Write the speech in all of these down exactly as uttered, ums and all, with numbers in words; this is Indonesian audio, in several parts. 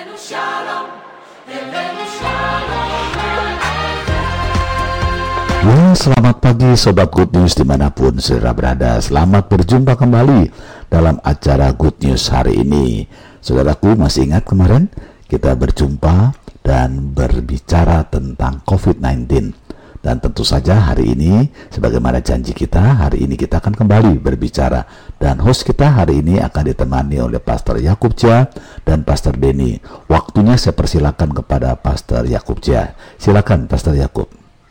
Elenu Shalom, Elenu Shalom. Ya, selamat pagi Sobat Good News dimanapun saudara berada. Selamat berjumpa kembali dalam acara Good News hari ini. Saudaraku, masih ingat kemarin kita berjumpa dan berbicara tentang covid sembilan belas. Dan tentu saja hari ini, sebagaimana janji kita, hari ini kita akan kembali berbicara. Dan host kita hari ini akan ditemani oleh Pastor Yakub Chia dan Pastor Denny. Waktunya saya persilakan kepada Pastor Yakub Chia. Silakan Pastor Yakub.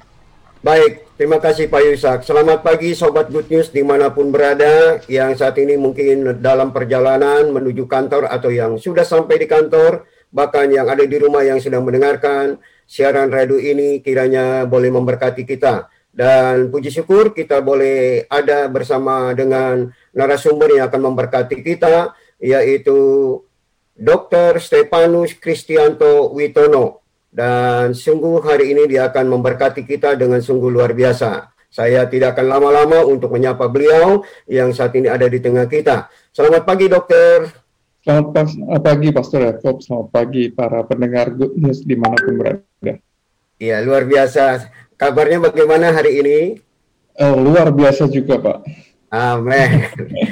Baik, terima kasih Pak Yusak. Selamat pagi Sobat Good News dimanapun berada, yang saat ini mungkin dalam perjalanan menuju kantor atau yang sudah sampai di kantor, bahkan yang ada di rumah yang sedang mendengarkan siaran radio ini, kiranya boleh memberkati kita. Dan puji syukur kita boleh ada bersama dengan narasumber yang akan memberkati kita, yaitu dokter Stefanus Kristianto Witono. Dan sungguh hari ini dia akan memberkati kita dengan sungguh luar biasa. Saya tidak akan lama-lama untuk menyapa beliau yang saat ini ada di tengah kita. Selamat pagi dokter. Selamat pagi Pastor Yakub, selamat pagi para pendengar Good News dimanapun berada. Iya, luar biasa. Kabarnya bagaimana hari ini? Uh, luar biasa juga Pak. Amin.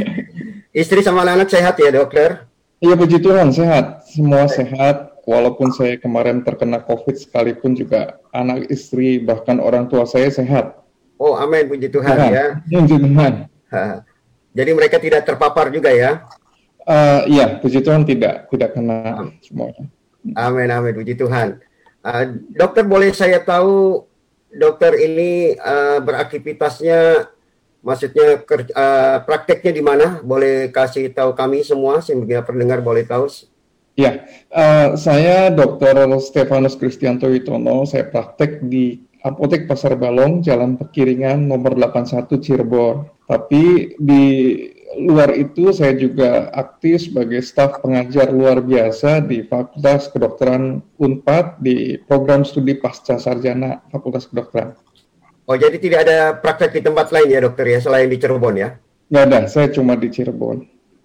Istri sama anak-anak sehat ya dokter? Iya puji Tuhan, sehat. Semua sehat. Walaupun saya kemarin terkena COVID sekalipun juga anak istri bahkan orang tua saya sehat. Oh amin, puji Tuhan sehat. Ya. Puji Tuhan. Ha. Jadi mereka tidak terpapar juga ya? Uh, iya, puji Tuhan tidak tidak kena semuanya. Amin, amin, puji Tuhan. Uh, dokter, boleh saya tahu dokter ini uh, beraktivitasnya, maksudnya ker, uh, prakteknya di mana? Boleh kasih tahu kami semua sehingga pendengar boleh tahu. Ya, uh, saya dokter Stefanus Kristianto Witono. Saya praktek di Apotek Pasar Balong, Jalan Pekiringan, nomor delapan puluh satu Cirebon. Tapi di luar itu saya juga aktif sebagai staf pengajar luar biasa di Fakultas Kedokteran Unpad di program studi pasca sarjana Fakultas Kedokteran. Oh, jadi tidak ada praktek di tempat lain ya dokter ya, selain di Cirebon ya? Nggak ada, saya cuma di Cirebon.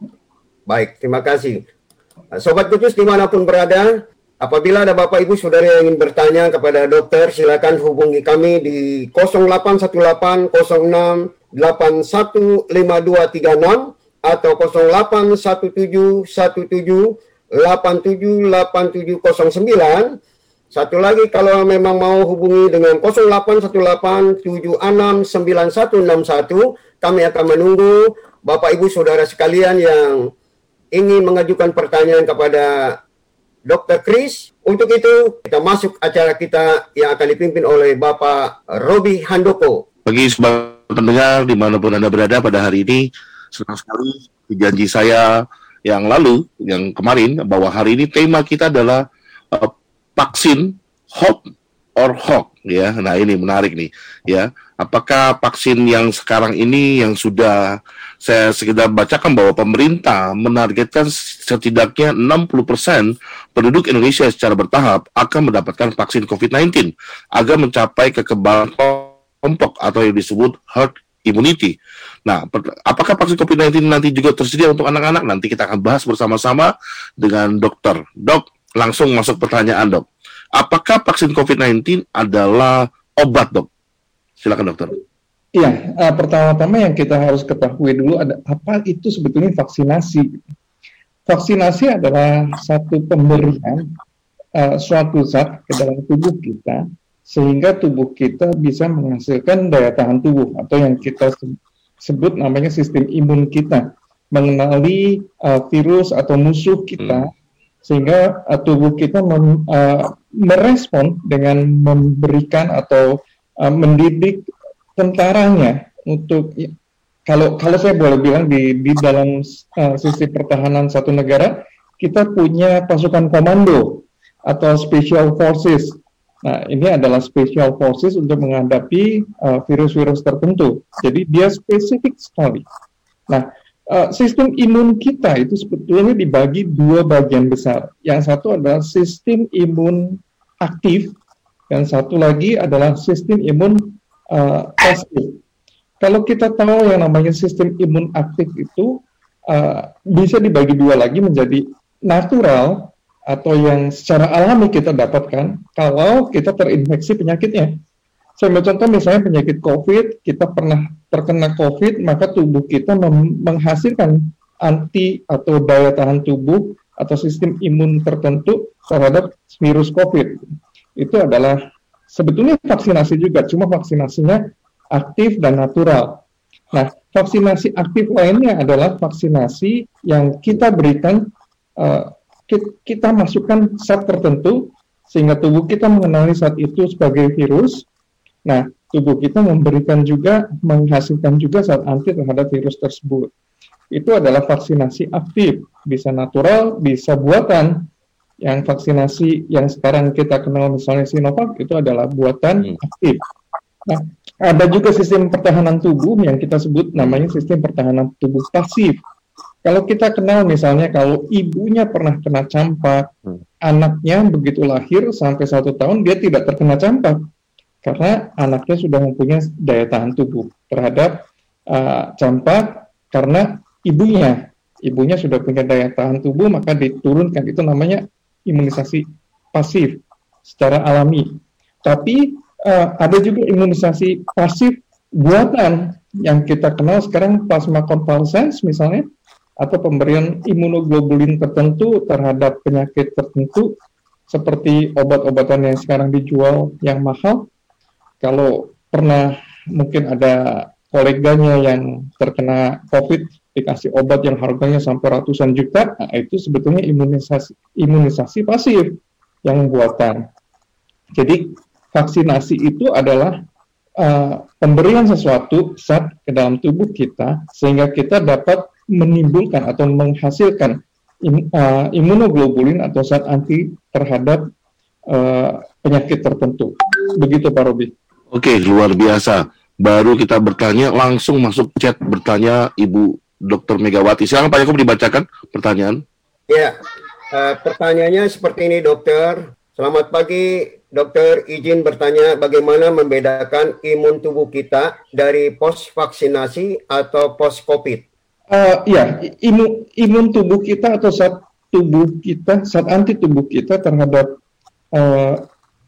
Baik, terima kasih. Sobat Kudus dimanapun berada, apabila ada Bapak Ibu Saudara yang ingin bertanya kepada dokter, silakan hubungi kami di nol delapan satu delapan nol enam delapan satu lima dua tiga enam atau nol delapan satu tujuh satu tujuh delapan tujuh delapan tujuh nol sembilan. Satu lagi, kalau memang mau hubungi dengan nol delapan satu delapan tujuh enam sembilan satu enam satu, kami akan menunggu Bapak Ibu Saudara sekalian yang ingin mengajukan pertanyaan kepada dokter Kris. Untuk itu, kita masuk acara kita yang akan dipimpin oleh Bapak Robi Handoko. Bagi sebagai pendengar dimanapun Anda berada pada hari ini, senang sekali janji saya yang lalu, yang kemarin, bahwa hari ini tema kita adalah uh, vaksin hope or hoax, ya. Nah ini menarik nih, ya. Apakah vaksin yang sekarang ini yang sudah saya sekedar bacakan bahwa pemerintah menargetkan setidaknya enam puluh persen penduduk Indonesia secara bertahap akan mendapatkan vaksin covid sembilan belas agar mencapai kekebalan kelompok atau yang disebut herd immunity. Nah, per- apakah vaksin covid sembilan belas nanti juga tersedia untuk anak-anak? Nanti kita akan bahas bersama-sama dengan dokter. Dok, langsung masuk pertanyaan dok. Apakah vaksin covid sembilan belas adalah obat dok? Silakan dokter. Iya, uh, pertama-tama yang kita harus ketahui dulu ada apa itu sebetulnya vaksinasi. Vaksinasi adalah satu pemberian uh, suatu zat ke dalam tubuh kita sehingga tubuh kita bisa menghasilkan daya tahan tubuh atau yang kita sebut namanya sistem imun kita, mengenali uh, virus atau musuh kita, hmm. sehingga uh, tubuh kita mem, uh, merespon dengan memberikan atau uh, mendidik tentaranya untuk, kalau kalau saya boleh bilang di di dalam uh, sisi pertahanan satu negara kita punya pasukan komando atau special forces. Nah, ini adalah special forces untuk menghadapi uh, virus-virus tertentu. Jadi dia spesifik sekali. Nah, uh, sistem imun kita itu sebetulnya dibagi dua bagian besar. Yang satu adalah sistem imun aktif, dan satu lagi adalah sistem imun uh, pasif. Kalau kita tahu yang namanya sistem imun aktif itu uh, bisa dibagi dua lagi menjadi natural atau yang secara alami kita dapatkan kalau kita terinfeksi penyakitnya. Saya ambil contoh misalnya penyakit COVID, kita pernah terkena COVID, maka tubuh kita mem- menghasilkan anti atau daya tahan tubuh atau sistem imun tertentu terhadap virus COVID. Itu adalah sebetulnya vaksinasi juga, cuma vaksinasinya aktif dan natural. Nah, vaksinasi aktif lainnya adalah vaksinasi yang kita berikan, uh, kita masukkan zat tertentu sehingga tubuh kita mengenali zat itu sebagai virus. Nah, tubuh kita memberikan juga, menghasilkan juga zat anti terhadap virus tersebut. Itu adalah vaksinasi aktif, bisa natural, bisa buatan. Yang vaksinasi yang sekarang kita kenal misalnya Sinovac itu adalah buatan aktif. Nah, ada juga sistem pertahanan tubuh yang kita sebut namanya sistem pertahanan tubuh pasif. Kalau kita kenal misalnya kalau ibunya pernah kena campak, hmm. anaknya begitu lahir sampai satu tahun dia tidak terkena campak karena anaknya sudah mempunyai daya tahan tubuh terhadap uh, campak karena ibunya, ibunya sudah punya daya tahan tubuh maka diturunkan, itu namanya imunisasi pasif secara alami. Tapi uh, ada juga imunisasi pasif buatan yang kita kenal sekarang plasma convalescence misalnya, atau pemberian imunoglobulin tertentu terhadap penyakit tertentu seperti obat-obatan yang sekarang dijual yang mahal. Kalau pernah mungkin ada koleganya yang terkena COVID dikasih obat yang harganya sampai ratusan juta, nah itu sebetulnya imunisasi imunisasi pasif yang buatan. Jadi vaksinasi itu adalah uh, pemberian sesuatu zat ke dalam tubuh kita sehingga kita dapat menimbulkan atau menghasilkan im, uh, imunoglobulin atau zat anti terhadap uh, penyakit tertentu. Begitu Pak Robi. Oke, luar biasa. Baru kita bertanya, langsung masuk chat bertanya Ibu Dokter Megawati. Silakan Pak Yakub dibacakan pertanyaan. Ya, uh, pertanyaannya seperti ini dokter. Selamat pagi dokter, izin bertanya bagaimana membedakan imun tubuh kita dari post vaksinasi atau post COVID? Uh, ya, imun, imun tubuh kita atau zat tubuh kita, zat anti tubuh kita terhadap uh,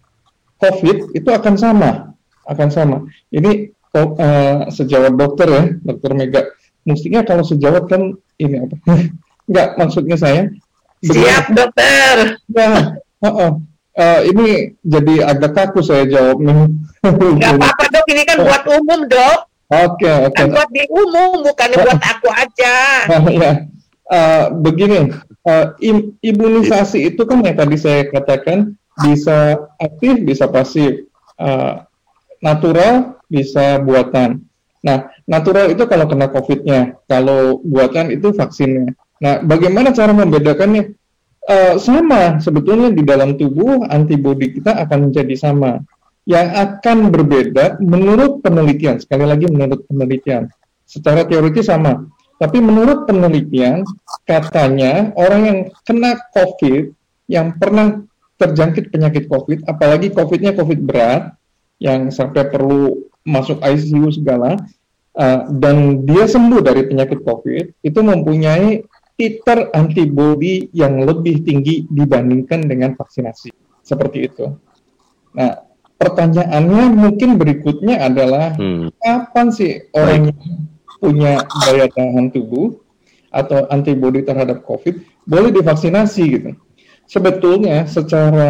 COVID itu akan sama, akan sama. Ini uh, sejawat dokter ya, dokter Mega. Mestinya kalau sejawat kan ini apa? Enggak, maksudnya saya. Siap dokter. Ya, uh, uh, uh, ini jadi agak kaku saya jawabnya. Enggak apa-apa dok, ini kan buat umum dok. Oke, okay, oke. Okay. Kan buat di umum, bukan buat aku aja. Nah, ya, uh, begini, uh, im- imunisasi itu kan yang tadi saya katakan bisa aktif, bisa pasif, uh, natural, bisa buatan. Nah, natural itu kalau kena COVID-nya, kalau buatan itu vaksinnya. Nah, bagaimana cara membedakannya? Uh, sama, sebetulnya di dalam tubuh antibodi kita akan menjadi sama. Yang akan berbeda menurut penelitian, sekali lagi menurut penelitian, secara teoritis sama, tapi menurut penelitian katanya orang yang kena COVID, yang pernah terjangkit penyakit COVID, apalagi COVID-nya COVID berat, yang sampai perlu masuk I C U segala, uh, dan dia sembuh dari penyakit COVID, itu mempunyai titer antibodi yang lebih tinggi dibandingkan dengan vaksinasi, seperti itu. Nah, pertanyaannya mungkin berikutnya adalah hmm. kapan sih orang yang punya daya tahan tubuh atau antibodi terhadap COVID boleh divaksinasi gitu. Sebetulnya secara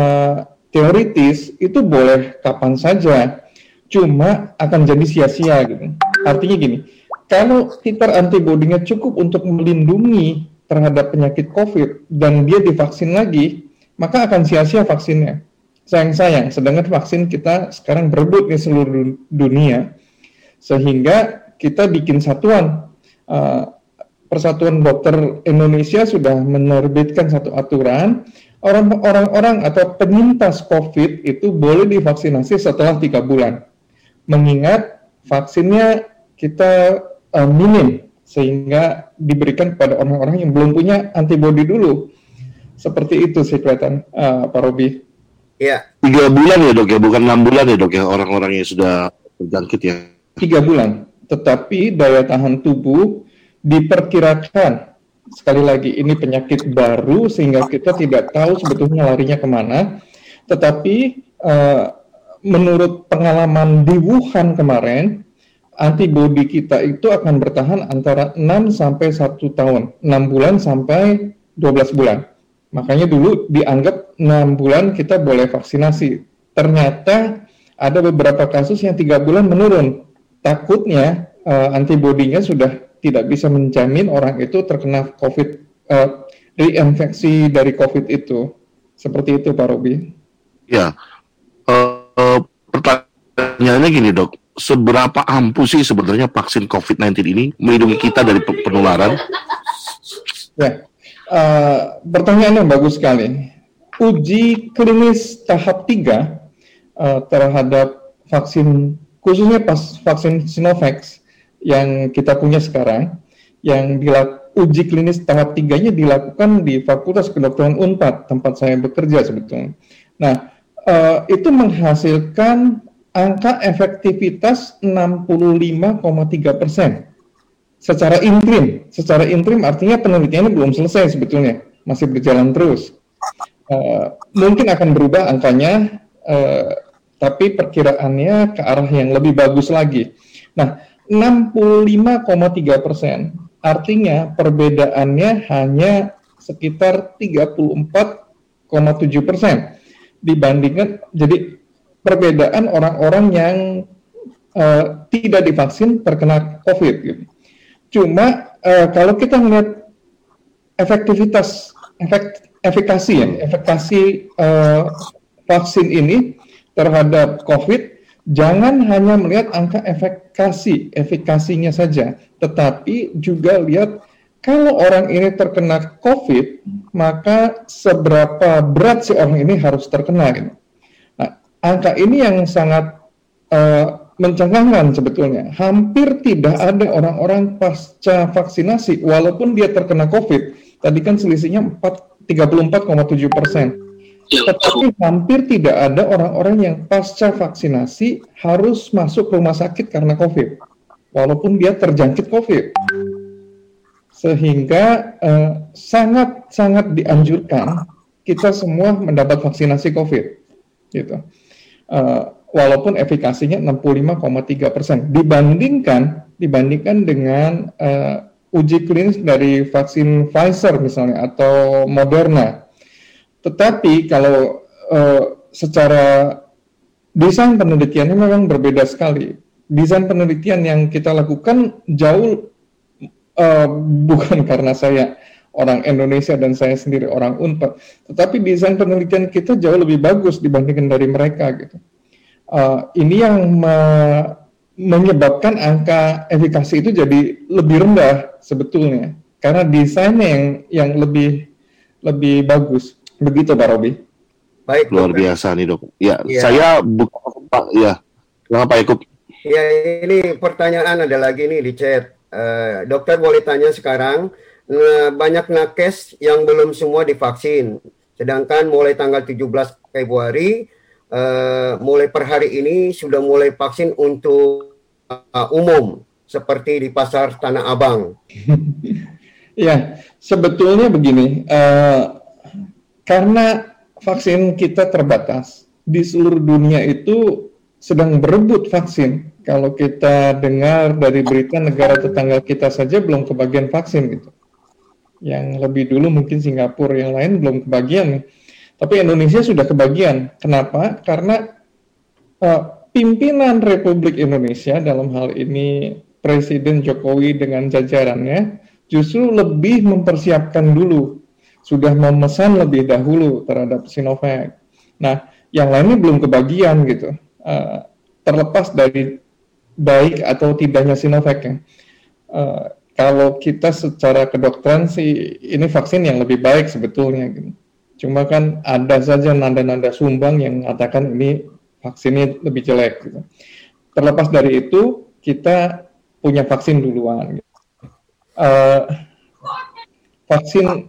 teoritis itu boleh kapan saja, cuma akan jadi sia-sia gitu. Artinya gini, kalau titer antibodinya cukup untuk melindungi terhadap penyakit COVID dan dia divaksin lagi, maka akan sia-sia vaksinnya. Sayang-sayang, sedangkan vaksin kita sekarang berebut di seluruh dunia, sehingga kita bikin satuan. Uh, Persatuan Dokter Indonesia sudah menerbitkan satu aturan, orang-orang atau penyintas COVID itu boleh divaksinasi setelah tiga bulan. Mengingat vaksinnya kita uh, minim, sehingga diberikan kepada orang-orang yang belum punya antibodi dulu. Seperti itu sih kelihatan, uh, Pak Robi. Ya. Tiga bulan ya dok ya, bukan enam bulan ya dok ya, orang-orang yang sudah terjangkit ya. Tiga bulan, tetapi daya tahan tubuh diperkirakan sekali lagi ini penyakit baru sehingga kita tidak tahu sebetulnya larinya kemana. Tetapi uh, menurut pengalaman di Wuhan kemarin, antibodi kita itu akan bertahan antara enam sampai satu tahun, enam bulan sampai dua belas bulan. Makanya dulu dianggap enam bulan kita boleh vaksinasi. Ternyata ada beberapa kasus yang tiga bulan menurun. Takutnya uh, antibodinya sudah tidak bisa menjamin orang itu terkena COVID, uh, reinfeksi dari COVID itu. Seperti itu, Pak Robi. Ya, uh, uh, pertanyaannya gini dok, seberapa ampuh sih sebenarnya vaksin covid sembilan belas ini melindungi kita dari penularan? Ya, uh, pertanyaan yang bagus sekali. Uji klinis tahap tiga uh, terhadap vaksin, khususnya pas vaksin Sinovac yang kita punya sekarang, yang dilak, uji klinis tahap tiganya dilakukan di Fakultas Kedokteran Unpad, tempat saya bekerja sebetulnya. Nah, uh, itu menghasilkan angka efektivitas enam puluh lima koma tiga persen secara interim. Secara interim artinya penelitiannya belum selesai sebetulnya, masih berjalan terus. Uh, mungkin akan berubah angkanya, uh, tapi perkiraannya ke arah yang lebih bagus lagi. Nah, enam puluh lima koma tiga persen artinya perbedaannya hanya sekitar tiga puluh empat koma tujuh persen dibandingkan, jadi perbedaan orang-orang yang uh, tidak divaksin terkena COVID gitu. Cuma uh, kalau kita melihat efektivitas, efek, efikasi ya, efikasi uh, vaksin ini terhadap COVID, jangan hanya melihat angka efikasi, efikasinya saja, tetapi juga lihat kalau orang ini terkena COVID, maka seberapa berat si orang ini harus terkena gitu. Nah, angka ini yang sangat uh, mencengangkan sebetulnya. Hampir tidak ada orang-orang pasca vaksinasi, walaupun dia terkena COVID. Tadi kan selisihnya tiga puluh empat koma tujuh persen. Tetapi hampir tidak ada orang-orang yang pasca vaksinasi harus masuk rumah sakit karena COVID, walaupun dia terjangkit COVID. Sehingga uh, sangat-sangat dianjurkan kita semua mendapat vaksinasi COVID, gitu. Uh, walaupun efikasinya enam puluh lima koma tiga persen dibandingkan dibandingkan dengan uh, uji klinis dari vaksin Pfizer misalnya atau Moderna. Tetapi kalau uh, secara desain penelitiannya memang berbeda sekali. Desain penelitian yang kita lakukan jauh uh, bukan karena saya orang Indonesia dan saya sendiri orang Unpad, tetapi desain penelitian kita jauh lebih bagus dibandingkan dari mereka gitu. Uh, ini yang me- menyebabkan angka efikasi itu jadi lebih rendah sebetulnya karena desainnya yang yang lebih lebih bagus. Begitu Pak Robi. Baik, luar dokter. biasa nih dok. Ya, ya. Saya bukan Pak. Ya, kenapa ikut? Ya, ini pertanyaan ada lagi nih di chat. Uh, dokter boleh tanya sekarang, nah, banyak nakes yang belum semua divaksin. Sedangkan mulai tanggal tujuh belas Februari, uh, mulai per hari ini sudah mulai vaksin untuk uh, umum, seperti di pasar Tanah Abang. Ya, sebetulnya begini. Uh, Karena vaksin kita terbatas, di seluruh dunia itu sedang berebut vaksin. Kalau kita dengar dari berita negara tetangga kita saja belum kebagian vaksin gitu. Yang lebih dulu mungkin Singapura, yang lain belum kebagian nih. Tapi Indonesia sudah kebagian. Kenapa? Karena uh, pimpinan Republik Indonesia dalam hal ini Presiden Jokowi dengan jajarannya justru lebih mempersiapkan dulu. Sudah memesan lebih dahulu terhadap Sinovac. Nah, yang lainnya belum kebagian gitu. Uh, terlepas dari baik atau tidaknya Sinovac ya. Uh, kalau kita secara kedokteran sih ini vaksin yang lebih baik sebetulnya gitu. Cuma kan ada saja nada-nada sumbang yang mengatakan ini vaksinnya lebih jelek gitu. Terlepas dari itu, kita punya vaksin duluan gitu. Uh, vaksin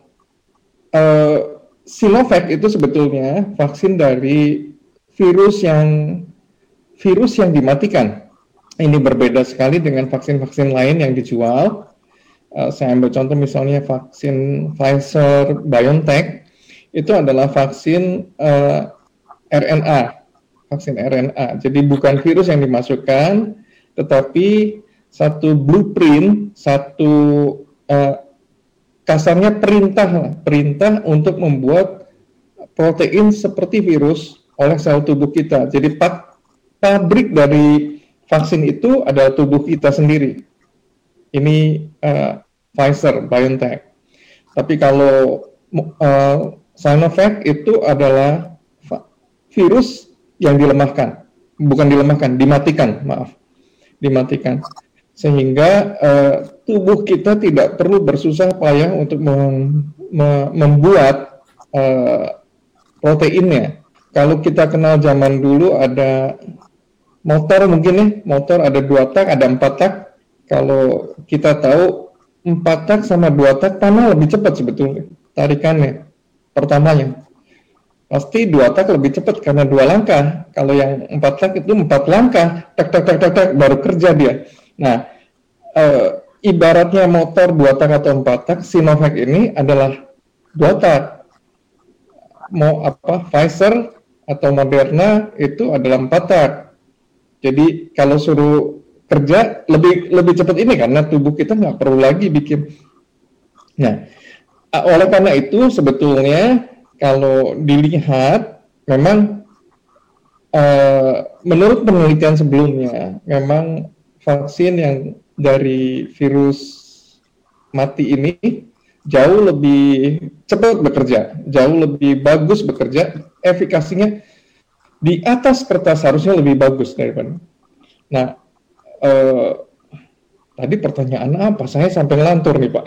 Uh, Sinovac itu sebetulnya vaksin dari virus yang virus yang dimatikan. Ini berbeda sekali dengan vaksin-vaksin lain yang dijual. Uh, saya ambil contoh misalnya vaksin Pfizer BioNTech itu adalah vaksin uh, R N A, vaksin R N A. Jadi bukan virus yang dimasukkan, tetapi satu blueprint, satu uh, kasarnya perintah, perintah untuk membuat protein seperti virus oleh sel tubuh kita. Jadi pabrik dari vaksin itu adalah tubuh kita sendiri. Ini uh, Pfizer, BioNTech. Tapi kalau uh, Sinovac itu adalah virus yang dilemahkan, bukan dilemahkan, dimatikan, maaf, dimatikan. Sehingga uh, tubuh kita tidak perlu bersusah payah untuk mem- mem- membuat uh, proteinnya. Kalau kita kenal zaman dulu ada motor mungkin nih, motor ada dua tak, ada empat tak. Kalau kita tahu empat tak sama dua tak mana lebih cepat sebetulnya tarikannya. Pertamanya pasti dua tak lebih cepat karena dua langkah. Kalau yang empat tak itu empat langkah, tak tak tak tak tak baru kerja dia. Nah, e, ibaratnya motor dua tak atau empat tak, Sinovac ini adalah dua tak. Mau apa Pfizer atau Moderna itu adalah empat tak. Jadi kalau suruh kerja lebih lebih cepat ini karena tubuh kita nggak perlu lagi bikin. Nah, oleh karena itu sebetulnya kalau dilihat memang uh, menurut penelitian sebelumnya memang vaksin yang dari virus mati ini jauh lebih cepat bekerja, jauh lebih bagus bekerja, efikasinya di atas kertas harusnya lebih bagus daripada. Nah, Uh, tadi pertanyaan apa? Saya sampai ngelantur nih Pak.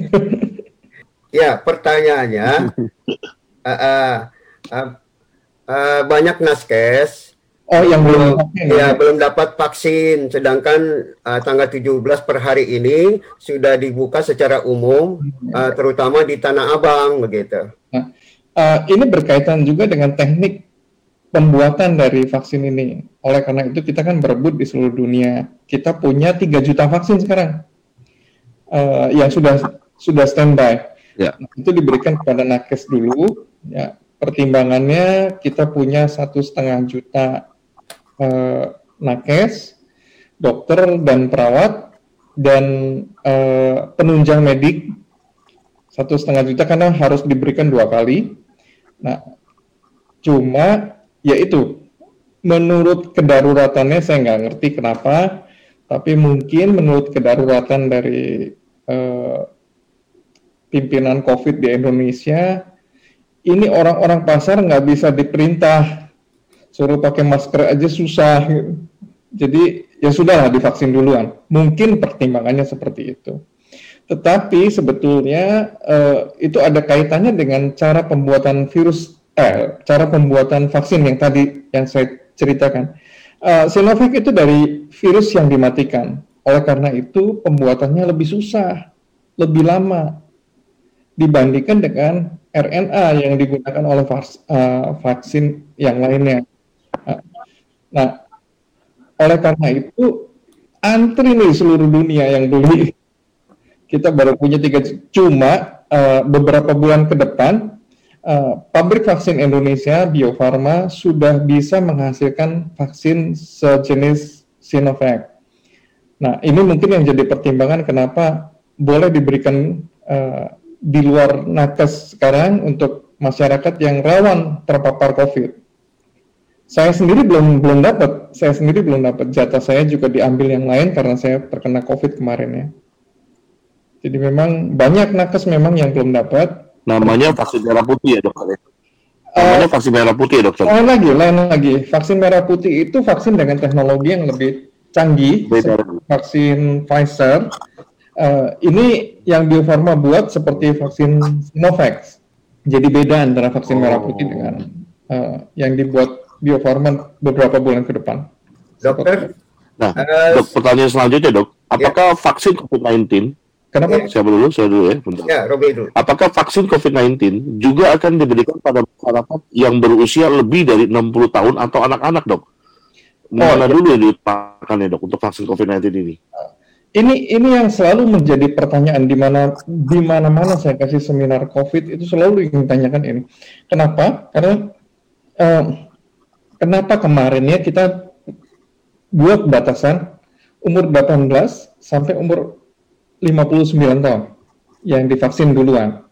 Ya, pertanyaannya uh, uh, uh, uh, banyak naskes oh yang belum ya, ya belum dapat vaksin, sedangkan uh, tanggal tujuh belas per hari ini sudah dibuka secara umum, uh, terutama di Tanah Abang begitu. Nah, uh, ini berkaitan juga dengan teknik pembuatan dari vaksin ini. Oleh karena itu kita kan berebut di seluruh dunia. Kita punya tiga juta vaksin sekarang uh, yang sudah sudah standby. Ya. Nah, itu diberikan kepada nakes dulu. Ya, pertimbangannya kita punya satu setengah juta uh, nakes, dokter dan perawat dan uh, penunjang medik satu setengah juta karena harus diberikan dua kali. Nah, cuma yaitu menurut kedaruratannya saya nggak ngerti kenapa, tapi mungkin menurut kedaruratan dari eh, pimpinan COVID di Indonesia, ini orang-orang pasar nggak bisa diperintah suruh pakai masker aja susah. Jadi ya sudahlah divaksin duluan. Mungkin pertimbangannya seperti itu. Tetapi sebetulnya eh, itu ada kaitannya dengan cara pembuatan virus. Eh, cara pembuatan vaksin yang tadi yang saya ceritakan. Uh, Sinovac itu dari virus yang dimatikan. Oleh karena itu pembuatannya lebih susah, lebih lama dibandingkan dengan R N A yang digunakan oleh vaks, uh, vaksin yang lainnya. Uh, nah, oleh karena itu antri nih seluruh dunia yang beli. Kita baru punya tiga, cuma uh, beberapa bulan ke depan Uh, pabrik vaksin Indonesia, Bio Farma, sudah bisa menghasilkan vaksin sejenis Sinovac. Nah, ini mungkin yang jadi pertimbangan kenapa boleh diberikan uh, di luar nakes sekarang untuk masyarakat yang rawan terpapar COVID. Saya sendiri belum belum dapat, saya sendiri belum dapat. Jatah saya juga diambil yang lain karena saya terkena COVID kemarin ya. Jadi memang banyak nakes memang yang belum dapat. Namanya vaksin merah putih ya dokter? Namanya uh, vaksin merah putih ya dokter? Lain lagi, lain lagi. Vaksin merah putih itu vaksin dengan teknologi yang lebih canggih. Beda. Vaksin Pfizer. Uh, ini yang Bio Farma buat seperti vaksin Sinovac. Jadi beda antara vaksin oh. merah putih dengan uh, yang dibuat Bio Farma beberapa bulan ke depan. Dokter? Nah, uh, dok, pertanyaan selanjutnya dok. Apakah ya. vaksin covid sembilan belas Kenapa? Siapa dulu? Saya dulu ya. Bentar. Ya, Robi dulu. Apakah vaksin covid sembilan belas juga akan diberikan pada masyarakat yang berusia lebih dari enam puluh tahun atau anak-anak, dok? Mana oh, dulu yang dipakai dok untuk vaksin covid sembilan belas ini? ini ini yang selalu menjadi pertanyaan di mana di mana-mana saya kasih seminar COVID itu selalu ingin tanyakan ini. Kenapa? Karena eh, kenapa kemarin ya kita buat batasan umur delapan belas sampai umur lima puluh sembilan tahun yang divaksin duluan.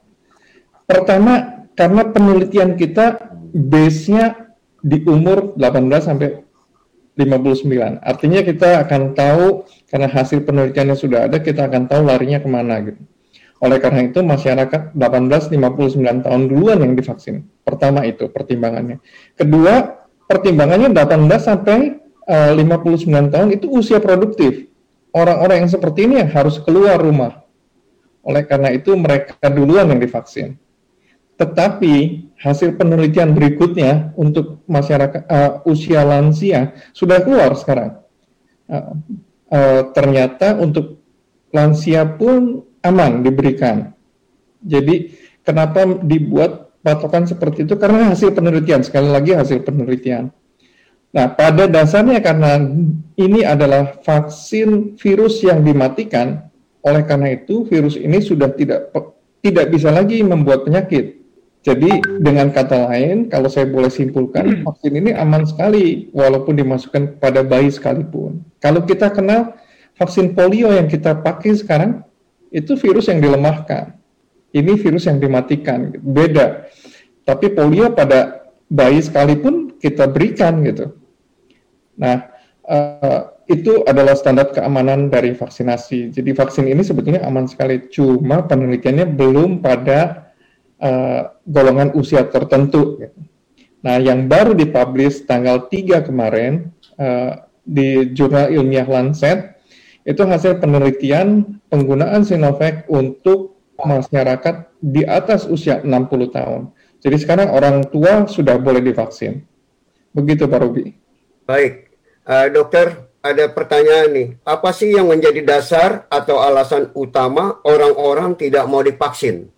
Pertama, karena penelitian kita base-nya di umur delapan belas sampai lima puluh sembilan. Artinya kita akan tahu, karena hasil penelitiannya sudah ada, kita akan tahu larinya kemana gitu. Oleh karena itu, masyarakat delapan belas sampai lima puluh sembilan tahun duluan yang divaksin. Pertama itu pertimbangannya. Kedua, pertimbangannya delapan belas sampai lima puluh sembilan tahun itu usia produktif. Orang-orang yang seperti ini yang harus keluar rumah. Oleh karena itu, mereka duluan yang divaksin. Tetapi hasil penelitian berikutnya untuk masyarakat uh, usia lansia sudah keluar sekarang. Uh, uh, ternyata untuk lansia pun aman diberikan. Jadi kenapa dibuat patokan seperti itu? Karena hasil penelitian, sekali lagi hasil penelitian. Nah, pada dasarnya karena ini adalah vaksin virus yang dimatikan, oleh karena itu virus ini sudah tidak tidak bisa lagi membuat penyakit. Jadi dengan kata lain, kalau saya boleh simpulkan, vaksin ini aman sekali walaupun dimasukkan pada bayi sekalipun. Kalau kita kenal vaksin polio yang kita pakai sekarang, itu virus yang dilemahkan. Ini virus yang dimatikan, beda. Tapi polio pada bayi sekalipun kita berikan gitu. Nah, uh, itu adalah standar keamanan dari vaksinasi. Jadi vaksin ini sebetulnya aman sekali, cuma penelitiannya belum pada Uh, golongan usia tertentu. Nah, yang baru dipublish tanggal tiga kemarin uh, di jurnal ilmiah Lancet, itu hasil penelitian penggunaan Sinovac untuk masyarakat di atas usia enam puluh tahun. Jadi sekarang orang tua sudah boleh divaksin. Begitu Pak Ruby. Baik, uh, dokter, ada pertanyaan nih. Apa sih yang menjadi dasar atau alasan utama orang-orang tidak mau divaksin?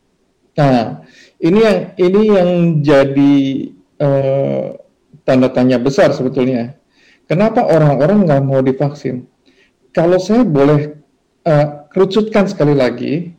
Nah, ini yang ini yang jadi uh, tanda tanya besar sebetulnya. Kenapa orang-orang nggak mau divaksin? Kalau saya boleh uh, kerucutkan sekali lagi,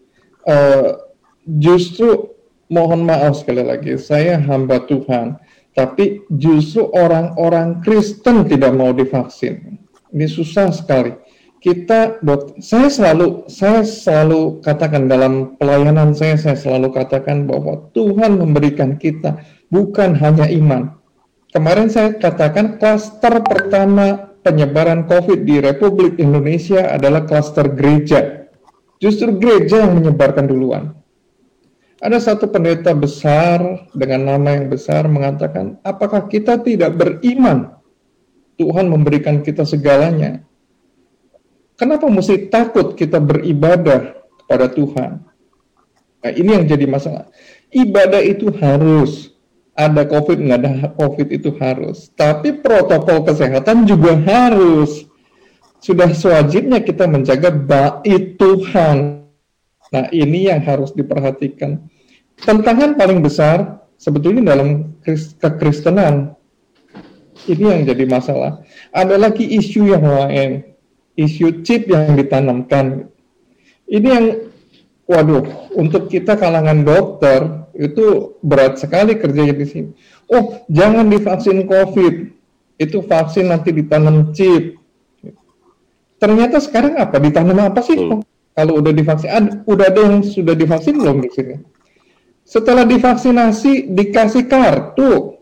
uh, justru mohon maaf sekali lagi, saya hamba Tuhan, tapi justru orang-orang Kristen tidak mau divaksin. Ini susah sekali. Kita, dok, saya selalu, saya selalu katakan dalam pelayanan saya, saya selalu katakan bahwa Tuhan memberikan kita bukan hanya iman. Kemarin saya katakan klaster pertama penyebaran COVID di Republik Indonesia adalah klaster gereja. Justru gereja yang menyebarkan duluan. Ada satu pendeta besar dengan nama yang besar mengatakan, apakah kita tidak beriman? Tuhan memberikan kita segalanya. Kenapa mesti takut kita beribadah kepada Tuhan? Nah, ini yang jadi masalah. Ibadah itu harus. Ada COVID, nggak ada COVID itu harus. Tapi protokol kesehatan juga harus. Sudah sewajibnya kita menjaga bait Tuhan. Nah, ini yang harus diperhatikan. Tantangan paling besar sebetulnya dalam kekristenan. Ini yang jadi masalah. Ada lagi isu yang lain. Isu chip yang ditanamkan. Ini yang, waduh, untuk kita kalangan dokter, itu berat sekali kerjanya di sini. Oh, jangan divaksin COVID. Itu vaksin nanti ditanam chip. Ternyata sekarang apa? Ditanam apa sih? Oh, kalau udah divaksin, ada, udah ada yang sudah divaksin belum di sini? Setelah divaksinasi, dikasih kartu.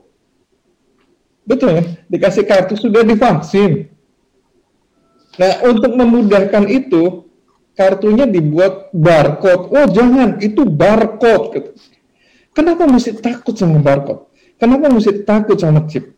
Betul ya? Dikasih kartu, sudah divaksin. Nah, untuk memudahkan itu, kartunya dibuat barcode. Oh, jangan, itu barcode. Kenapa mesti takut sama barcode? Kenapa mesti takut sama chip?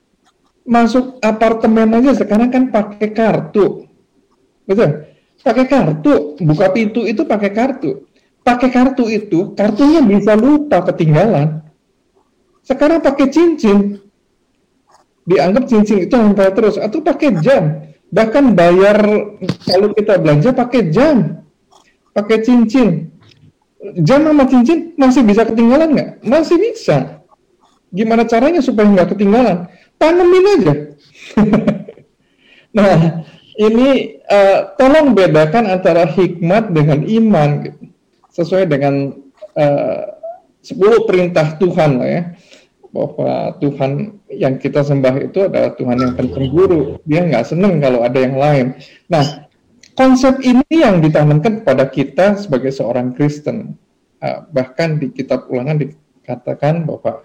Masuk apartemen aja sekarang kan pakai kartu. Betul? Pakai kartu, buka pintu itu pakai kartu. Pakai kartu itu, kartunya bisa lupa ketinggalan. Sekarang pakai cincin. Dianggap cincin itu nempel terus. Atau pakai jam. Bahkan bayar kalau kita belanja pakai jam, pakai cincin. Jam sama cincin masih bisa ketinggalan nggak? Masih bisa. Gimana caranya supaya nggak ketinggalan? Tanemin aja. Nah, ini uh, tolong bedakan antara hikmat dengan iman, gitu. Sesuai dengan uh, sepuluh perintah Tuhan lah ya, bahwa Tuhan yang kita sembah itu adalah Tuhan yang pencemburu. Dia nggak seneng kalau ada yang lain. Nah, konsep ini yang ditanamkan kepada kita sebagai seorang Kristen. Uh, bahkan di kitab Ulangan dikatakan bahwa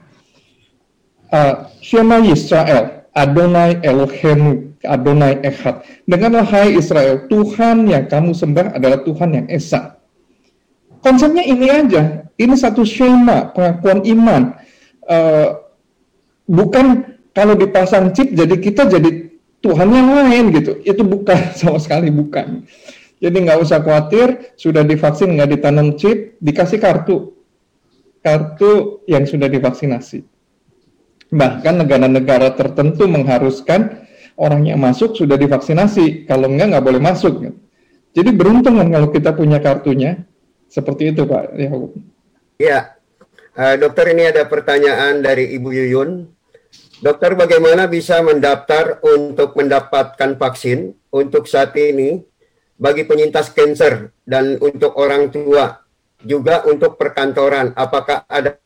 uh, Shema Yisrael, Adonai Elohim, Adonai Echad. Dengarlah hai Israel, Tuhan yang kamu sembah adalah Tuhan yang Esa. Konsepnya ini aja. Ini satu Shema, pengakuan iman. Uh, bukan kalau dipasang chip jadi kita jadi Tuhan yang lain gitu. Itu bukan, sama sekali bukan. Jadi nggak usah khawatir, sudah divaksin nggak ditanam chip, dikasih kartu. Kartu yang sudah divaksinasi. Bahkan negara-negara tertentu mengharuskan orang yang masuk sudah divaksinasi. Kalau enggak, nggak boleh masuk. Gitu. Jadi beruntung kan kalau kita punya kartunya. Seperti itu Pak. Ya, uh, dokter, ini ada pertanyaan dari Ibu Yuyun. Dokter, bagaimana bisa mendaftar untuk mendapatkan vaksin untuk saat ini bagi penyintas kanker dan untuk orang tua, juga untuk perkantoran? Apakah ada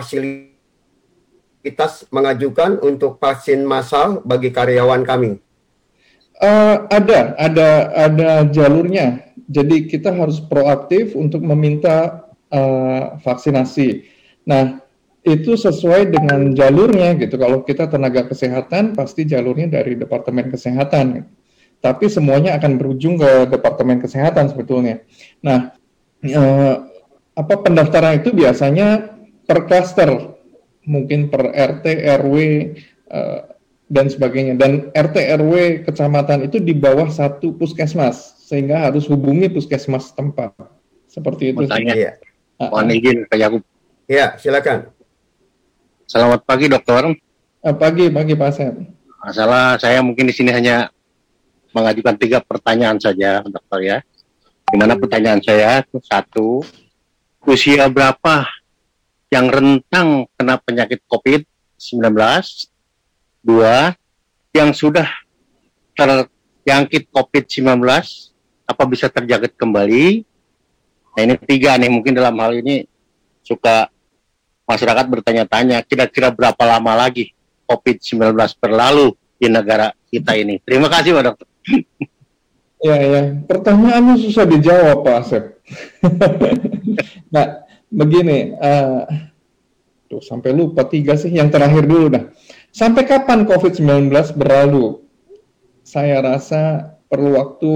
fasilitas mengajukan untuk vaksin massal bagi karyawan kami? Uh, ada, ada, ada jalurnya. Jadi kita harus proaktif untuk meminta uh, vaksinasi. Nah, itu sesuai dengan jalurnya gitu. Kalau kita tenaga kesehatan, pasti jalurnya dari Departemen Kesehatan. Tapi semuanya akan berujung ke Departemen Kesehatan sebetulnya. Nah, uh, apa pendaftaran itu biasanya per klaster, mungkin per R T, R W, uh, dan sebagainya. Dan R T R W kecamatan itu di bawah satu puskesmas, sehingga harus hubungi puskesmas tempat. Seperti itu. Tanya, ya. Uh, Mohon izin Pak Yakub. Ya, silakan. Selamat pagi dokter. Uh, pagi, pagi Pak Asep. Masalah saya mungkin di sini hanya mengajukan tiga pertanyaan saja dokter ya. Dimana pertanyaan saya satu, usia berapa yang rentang kena penyakit covid sembilan belas? Dua, yang sudah terjangkit covid sembilan belas, apa bisa terjangkit kembali? Nah ini tiga nih, mungkin dalam hal ini suka masyarakat bertanya-tanya, kira-kira berapa lama lagi covid sembilan belas berlalu di negara kita ini? Terima kasih Pak Dokter. Ya, ya, pertanyaannya susah dijawab Pak Asep. Nah, begini, uh, tuh sampai lupa tiga sih, yang terakhir dulu dah. Sampai kapan covid sembilan belas berlalu? Saya rasa perlu waktu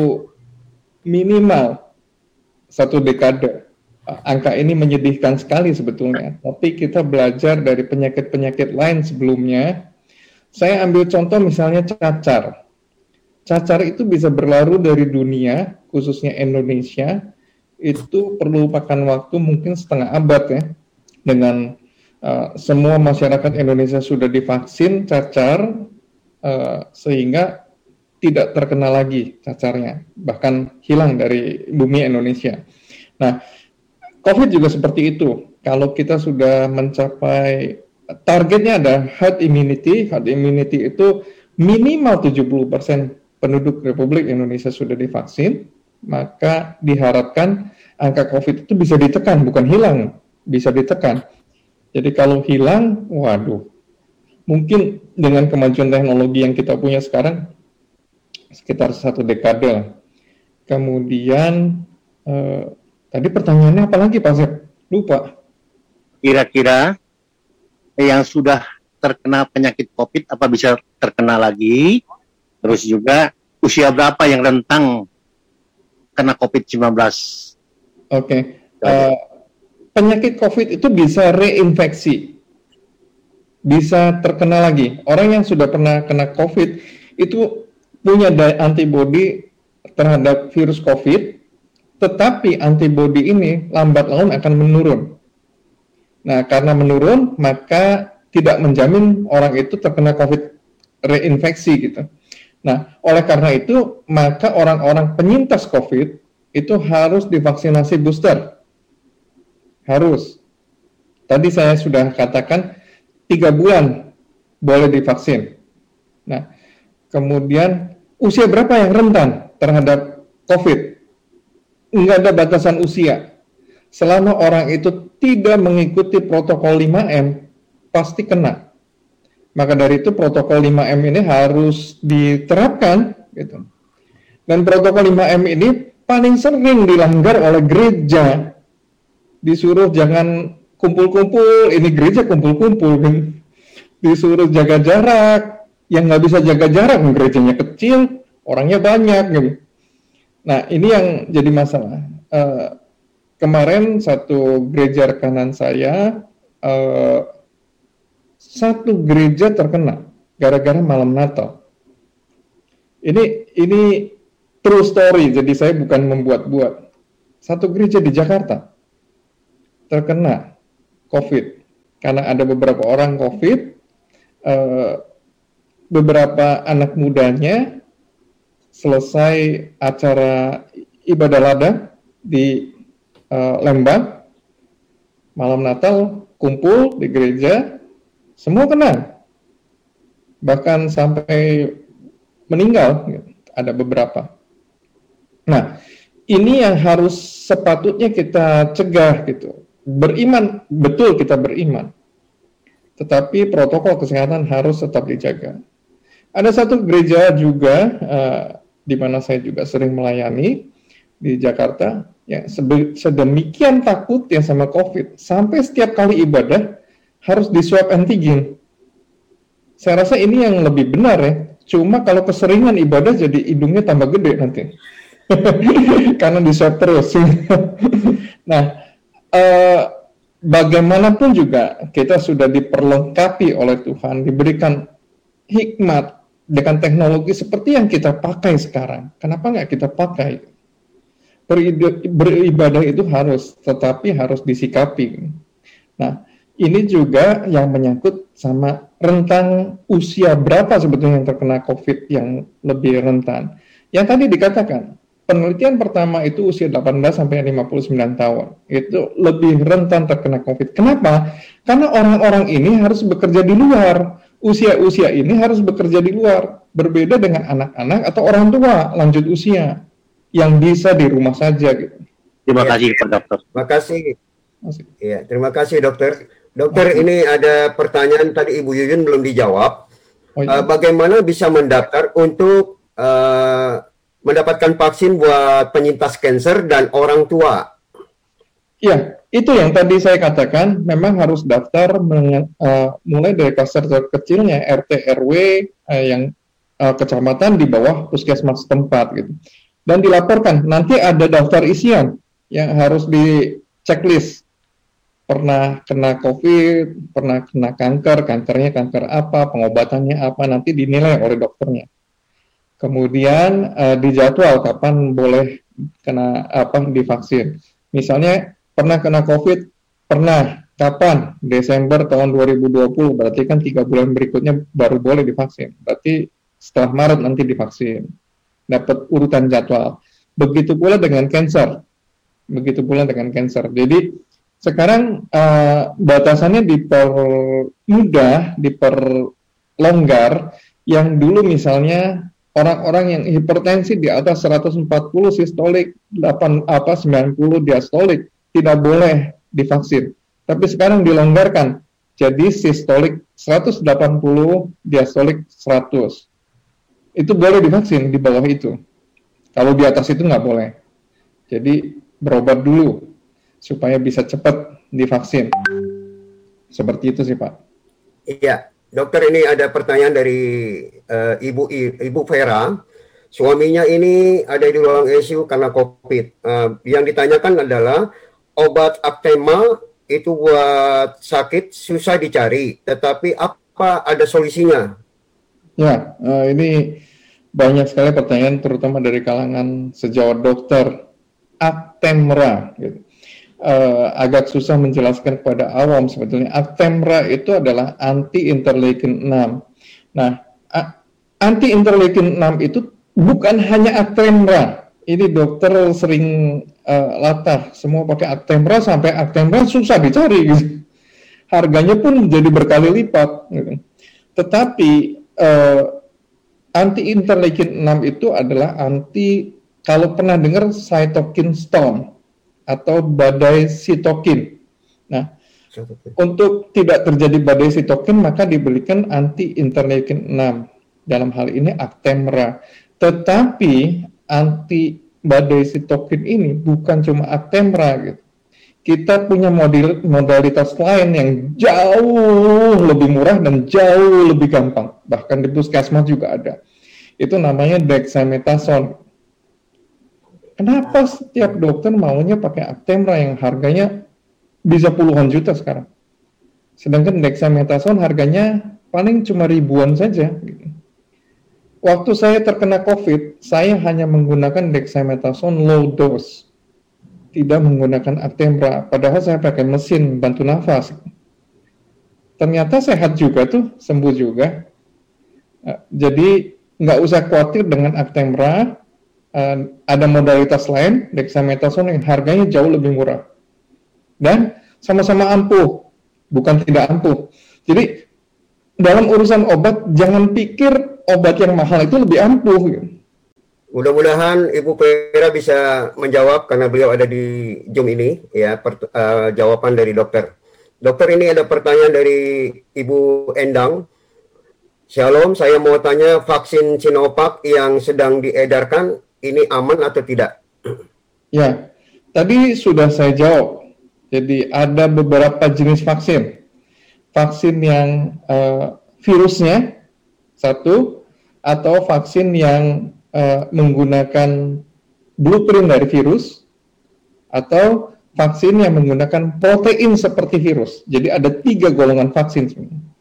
minimal satu dekade. Angka ini menyedihkan sekali sebetulnya. Tapi kita belajar dari penyakit-penyakit lain sebelumnya. Saya ambil contoh misalnya cacar. Cacar itu bisa berlalu dari dunia, khususnya Indonesia. Itu perlu makan waktu mungkin setengah abad ya. Dengan Uh, semua masyarakat Indonesia sudah divaksin cacar, uh, sehingga tidak terkena lagi cacarnya, bahkan hilang dari bumi Indonesia. Nah, COVID juga seperti itu. Kalau kita sudah mencapai targetnya ada herd immunity, herd immunity itu minimal tujuh puluh persen penduduk Republik Indonesia sudah divaksin, maka diharapkan angka COVID itu bisa ditekan, bukan hilang, bisa ditekan. Jadi kalau hilang, waduh, mungkin dengan kemajuan teknologi yang kita punya sekarang, sekitar satu dekade. Kemudian, eh, tadi pertanyaannya apa lagi Pak Zep? Lupa. Kira-kira yang sudah terkena penyakit COVID, apa bisa terkena lagi? Terus juga, usia berapa yang rentang kena covid sembilan belas? Oke. Okay. Uh, penyakit COVID itu bisa reinfeksi, bisa terkena lagi. Orang yang sudah pernah kena COVID itu punya antibodi terhadap virus COVID, tetapi antibodi ini lambat laun akan menurun. Nah, karena menurun, maka tidak menjamin orang itu terkena COVID reinfeksi gitu. Nah, oleh karena itu, maka orang-orang penyintas COVID itu harus divaksinasi booster. Harus. Tadi saya sudah katakan tiga bulan boleh divaksin. Nah, kemudian usia berapa yang rentan terhadap COVID? Nggak ada batasan usia. Selama orang itu tidak mengikuti protokol lima M, pasti kena. Maka dari itu protokol lima M ini harus diterapkan, gitu. Dan protokol lima M ini paling sering dilanggar oleh gereja. Disuruh jangan kumpul-kumpul, ini gereja kumpul-kumpul, kan. Disuruh jaga jarak, yang nggak bisa jaga jarak, gerejanya kecil, orangnya banyak, gitu. Nah, ini yang jadi masalah. Uh, kemarin satu gereja rekanan saya, uh, satu gereja terkena gara-gara malam Natal. Ini ini true story, jadi saya bukan membuat-buat. Satu gereja di Jakarta terkena COVID karena ada beberapa orang COVID, uh, beberapa anak mudanya selesai acara ibadah lada di uh, Lembang, malam Natal kumpul di gereja, semua kena, bahkan sampai meninggal, ada beberapa. Nah, ini yang harus sepatutnya kita cegah, gitu. Beriman, betul kita beriman, tetapi protokol kesehatan harus tetap dijaga. Ada satu gereja juga uh, di mana saya juga sering melayani di Jakarta, yang sedemikian takutnya sama COVID, sampai setiap kali ibadah harus di swab antigen. Saya rasa ini yang lebih benar ya. Cuma kalau keseringan ibadah jadi hidungnya tambah gede nanti, karena di swab terus. Nah, eh, bagaimanapun juga kita sudah diperlengkapi oleh Tuhan, diberikan hikmat dengan teknologi seperti yang kita pakai sekarang. Kenapa nggak kita pakai? Beribadah itu harus, tetapi harus disikapi. Nah, ini juga yang menyangkut sama rentang usia berapa sebetulnya yang terkena COVID yang lebih rentan. Yang tadi dikatakan, penelitian pertama itu usia delapan belas sampai lima puluh sembilan tahun. Itu lebih rentan terkena COVID. Kenapa? Karena orang-orang ini harus bekerja di luar. Usia-usia ini harus bekerja di luar, berbeda dengan anak-anak atau orang tua lanjut usia yang bisa di rumah saja, gitu. Terima ya, kasih Pak Dokter. Terima kasih. Iya, terima kasih Dokter. Dokter, Masih. Ini ada pertanyaan tadi Ibu Yuyun belum dijawab. Oh, iya. uh, bagaimana bisa mendaftar untuk uh, mendapatkan vaksin buat penyintas kanker dan orang tua? Iya, itu yang tadi saya katakan, memang harus daftar mengen, uh, mulai dari klaster terkecilnya R T R W uh, yang uh, kecamatan di bawah puskesmas setempat, gitu. Dan dilaporkan, nanti ada daftar isian yang harus di checklist. Pernah kena COVID, pernah kena kanker, kankernya kanker apa, pengobatannya apa, nanti dinilai oleh dokternya. Kemudian uh, dijadwal kapan boleh kena apa divaksin. Misalnya pernah kena COVID, pernah, kapan? Desember tahun dua ribu dua puluh, berarti kan tiga bulan berikutnya baru boleh divaksin. Berarti setelah Maret nanti divaksin. Dapat urutan jadwal. Begitu pula dengan cancer. Begitu pula dengan cancer. Jadi sekarang uh, batasannya dipermudah, diperlonggar, yang dulu misalnya orang-orang yang hipertensi di atas seratus empat puluh sistolik, delapan apa sembilan puluh diastolik tidak boleh divaksin. Tapi sekarang dilonggarkan. Jadi sistolik seratus delapan puluh, diastolik seratus. Itu boleh divaksin di bawah itu. Kalau di atas itu nggak boleh. Jadi berobat dulu supaya bisa cepat divaksin. Seperti itu sih Pak. Iya, dokter, ini ada pertanyaan dari uh, Ibu Ibu Vera. Suaminya ini ada di ruang I C U karena COVID. Uh, yang ditanyakan adalah obat Actemra itu buat sakit susah dicari, tetapi apa ada solusinya? Ya, uh, ini banyak sekali pertanyaan, terutama dari kalangan sejawat dokter. Actemra, gitu. Uh, agak susah menjelaskan kepada awam sebetulnya. Actemra itu adalah anti-interleukin enam. Nah, uh, anti-interleukin enam itu bukan hanya Actemra. Ini dokter sering uh, latah, semua pakai Actemra, sampai Actemra susah dicari, gitu. Harganya pun jadi berkali lipat, gitu. Tetapi uh, anti interleukin enam itu adalah anti, kalau pernah dengar cytokine storm atau badai sitokin. Nah, untuk tidak terjadi badai sitokin maka diberikan anti interleukin enam. Dalam hal ini Actemra. Tetapi anti badai sitokin ini bukan cuma Actemra gitu. Kita punya model, modalitas lain yang jauh lebih murah dan jauh lebih gampang. Bahkan di puskesmas juga ada. Itu namanya dexamethasone. Kenapa setiap dokter maunya pakai Actemra yang harganya bisa puluhan juta sekarang? Sedangkan dexamethasone harganya paling cuma ribuan saja. Waktu saya terkena COVID, saya hanya menggunakan dexamethasone low dose. Tidak menggunakan Actemra, padahal saya pakai mesin bantu nafas. Ternyata sehat juga tuh, sembuh juga. Jadi nggak usah khawatir dengan Actemra. Ada modalitas lain, dexamethasone yang harganya jauh lebih murah. Dan sama-sama ampuh, bukan tidak ampuh. Jadi dalam urusan obat, jangan pikir obat yang mahal itu lebih ampuh. Mudah-mudahan Ibu Vera bisa menjawab karena beliau ada di Zoom ini ya per, uh, jawaban dari dokter. Dokter, ini ada pertanyaan dari Ibu Endang. Shalom, saya mau tanya, vaksin Sinovac yang sedang diedarkan ini aman atau tidak? Ya, tadi sudah saya jawab. Jadi ada beberapa jenis vaksin. Vaksin yang uh, virusnya satu, atau vaksin yang Uh, menggunakan blueprint dari virus, atau vaksin yang menggunakan protein seperti virus. Jadi ada tiga golongan vaksin.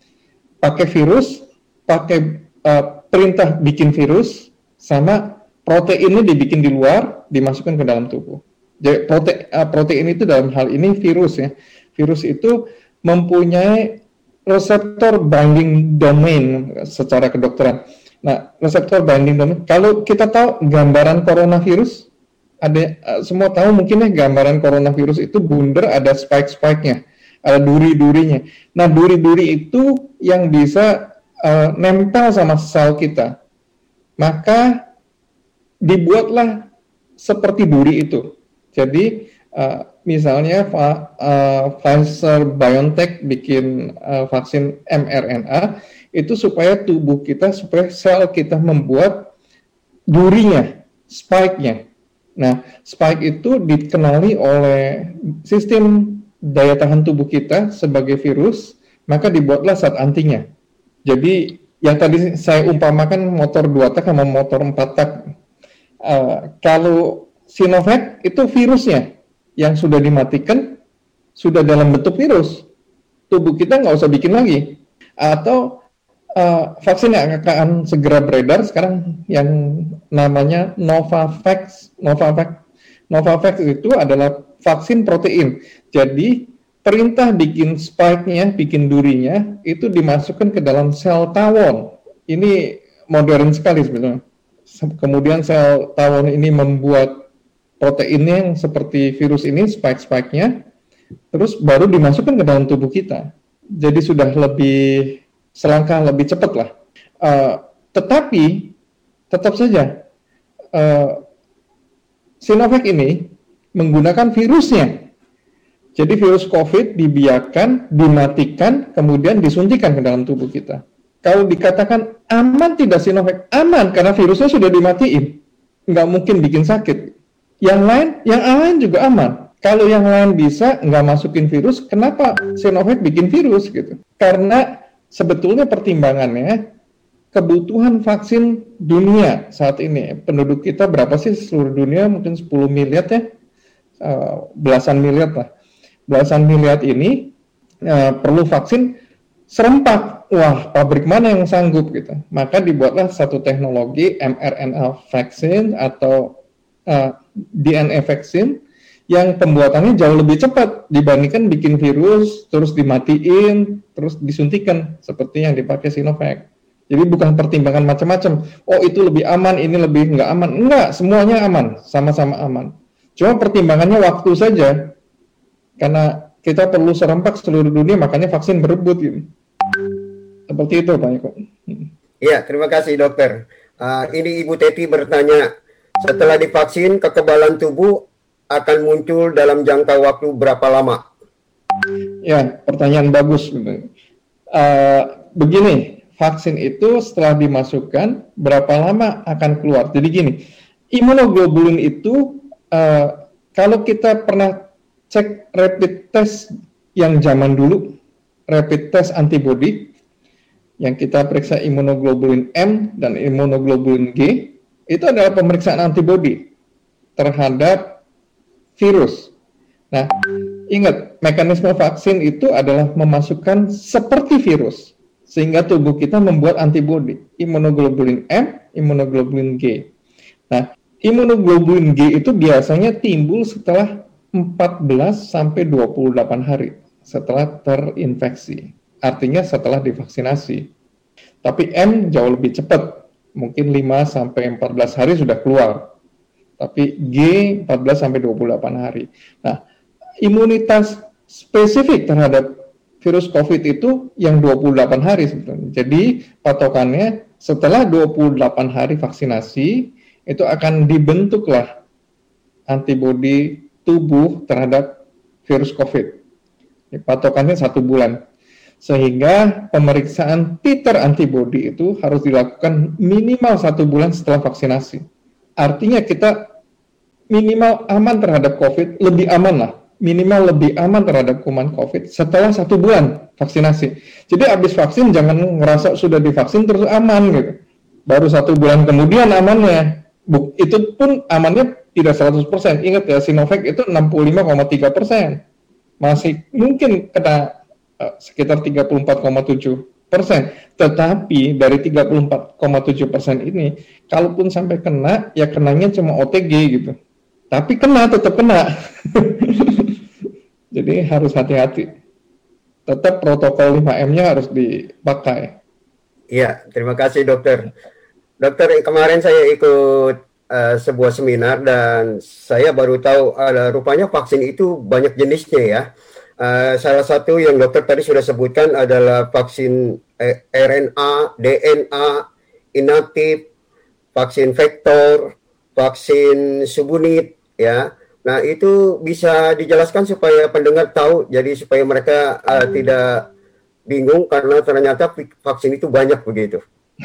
Pakai virus, pakai uh, perintah bikin virus, sama proteinnya dibikin di luar, dimasukkan ke dalam tubuh. Jadi prote, uh, protein itu dalam hal ini virus ya. Virus itu mempunyai reseptor binding domain secara kedokteran. Nah, reseptor binding domain, kalau kita tahu gambaran coronavirus, ada uh, semua tahu mungkin ya gambaran coronavirus itu bundar, ada spike-spike-nya, ada duri-durinya. Nah, duri-duri itu yang bisa uh, nempel sama sel kita. Maka dibuatlah seperti duri itu. Jadi uh, misalnya uh, Pfizer-BioNTech bikin uh, vaksin mRNA itu supaya tubuh kita, supaya sel kita membuat durinya, spike-nya. Nah, spike itu dikenali oleh sistem daya tahan tubuh kita sebagai virus, maka dibuatlah zat antinya. Jadi, yang tadi saya umpamakan motor dua tak sama motor empat tak. Uh, kalau Sinovac itu virusnya yang sudah dimatikan, sudah dalam bentuk virus. Tubuh kita nggak usah bikin lagi. Atau Uh, vaksin yang akan segera beredar sekarang yang namanya Novavax. Novavax, Novavax itu adalah vaksin protein. Jadi perintah bikin spike-nya, bikin durinya itu dimasukkan ke dalam sel tawon. Ini modern sekali sebetulnya. Kemudian sel tawon ini membuat proteinnya yang seperti virus ini, spike-spike-nya, terus baru dimasukkan ke dalam tubuh kita. Jadi sudah lebih selangkah lebih cepat lah. Uh, tetapi tetap saja uh, Sinovac ini menggunakan virusnya. Jadi virus COVID dibiarkan, dimatikan, kemudian disuntikan ke dalam tubuh kita. Kalau dikatakan aman tidak Sinovac? Aman, karena virusnya sudah dimatiin. Nggak mungkin bikin sakit. Yang lain, yang lain juga aman. Kalau yang lain bisa nggak masukin virus, kenapa Sinovac bikin virus gitu? Karena sebetulnya pertimbangannya kebutuhan vaksin dunia saat ini, penduduk kita berapa sih seluruh dunia? Mungkin sepuluh miliar ya, uh, belasan miliar lah. Belasan miliar ini uh, perlu vaksin serempak. Wah, pabrik mana yang sanggup gitu? Maka dibuatlah satu teknologi mRNA vaksin atau uh, D N A vaksin yang pembuatannya jauh lebih cepat dibandingkan bikin virus, terus dimatiin, terus disuntikan, seperti yang dipakai Sinovac. Jadi bukan pertimbangan macam-macam, oh itu lebih aman, ini lebih nggak aman. Enggak, semuanya aman, sama-sama aman. Cuma pertimbangannya waktu saja, karena kita perlu serempak seluruh dunia, makanya vaksin berebut. Gitu. Seperti itu Pak Eko. Iya, terima kasih dokter. Uh, ini Ibu Teti bertanya, setelah divaksin kekebalan tubuh akan muncul dalam jangka waktu berapa lama? Ya, pertanyaan bagus. Uh, begini, vaksin itu setelah dimasukkan berapa lama akan keluar? Jadi gini, imunoglobulin itu uh, kalau kita pernah cek rapid test yang zaman dulu, rapid test antibody, yang kita periksa imunoglobulin M dan imunoglobulin G, itu adalah pemeriksaan antibody terhadap virus. Nah, ingat, mekanisme vaksin itu adalah memasukkan seperti virus, sehingga tubuh kita membuat antibody, imunoglobulin M, imunoglobulin G. Nah, imunoglobulin G itu biasanya timbul setelah empat belas sampai dua puluh delapan hari setelah terinfeksi. Artinya setelah divaksinasi. Tapi M jauh lebih cepat, mungkin lima sampai empat belas hari sudah keluar. Tapi G empat belas sampai dua puluh delapan hari. Nah, imunitas spesifik terhadap virus COVID itu yang dua puluh delapan hari sebetulnya. Jadi patokannya setelah dua puluh delapan hari vaksinasi itu akan dibentuklah antibodi tubuh terhadap virus COVID. Patokannya satu bulan. Sehingga pemeriksaan titer antibodi itu harus dilakukan minimal satu bulan setelah vaksinasi. Artinya kita minimal aman terhadap COVID, lebih aman lah. Minimal lebih aman terhadap kuman COVID setelah satu bulan vaksinasi. Jadi habis vaksin jangan ngerasa sudah divaksin terus aman gitu. Baru satu bulan kemudian amannya. Buk, itu pun amannya tidak seratus persen. Ingat ya, Sinovac itu enam puluh lima koma tiga persen. Masih mungkin kena uh, sekitar tiga puluh empat koma tujuh persen. Tetapi dari tiga puluh empat koma tujuh persen ini, kalaupun sampai kena, ya kenanya cuma O T G gitu. Tapi kena, tetap kena. Jadi harus hati-hati. Tetap protokol lima M-nya harus dipakai. Iya, terima kasih dokter. Dokter, kemarin saya ikut uh, sebuah seminar dan saya baru tahu uh, rupanya vaksin itu banyak jenisnya ya. Uh, salah satu yang dokter tadi sudah sebutkan adalah vaksin eh, R N A, D N A, inaktif, vaksin vektor, vaksin subunit, ya. Nah, itu bisa dijelaskan supaya pendengar tahu, jadi supaya mereka uh, tidak bingung karena ternyata vaksin itu banyak begitu.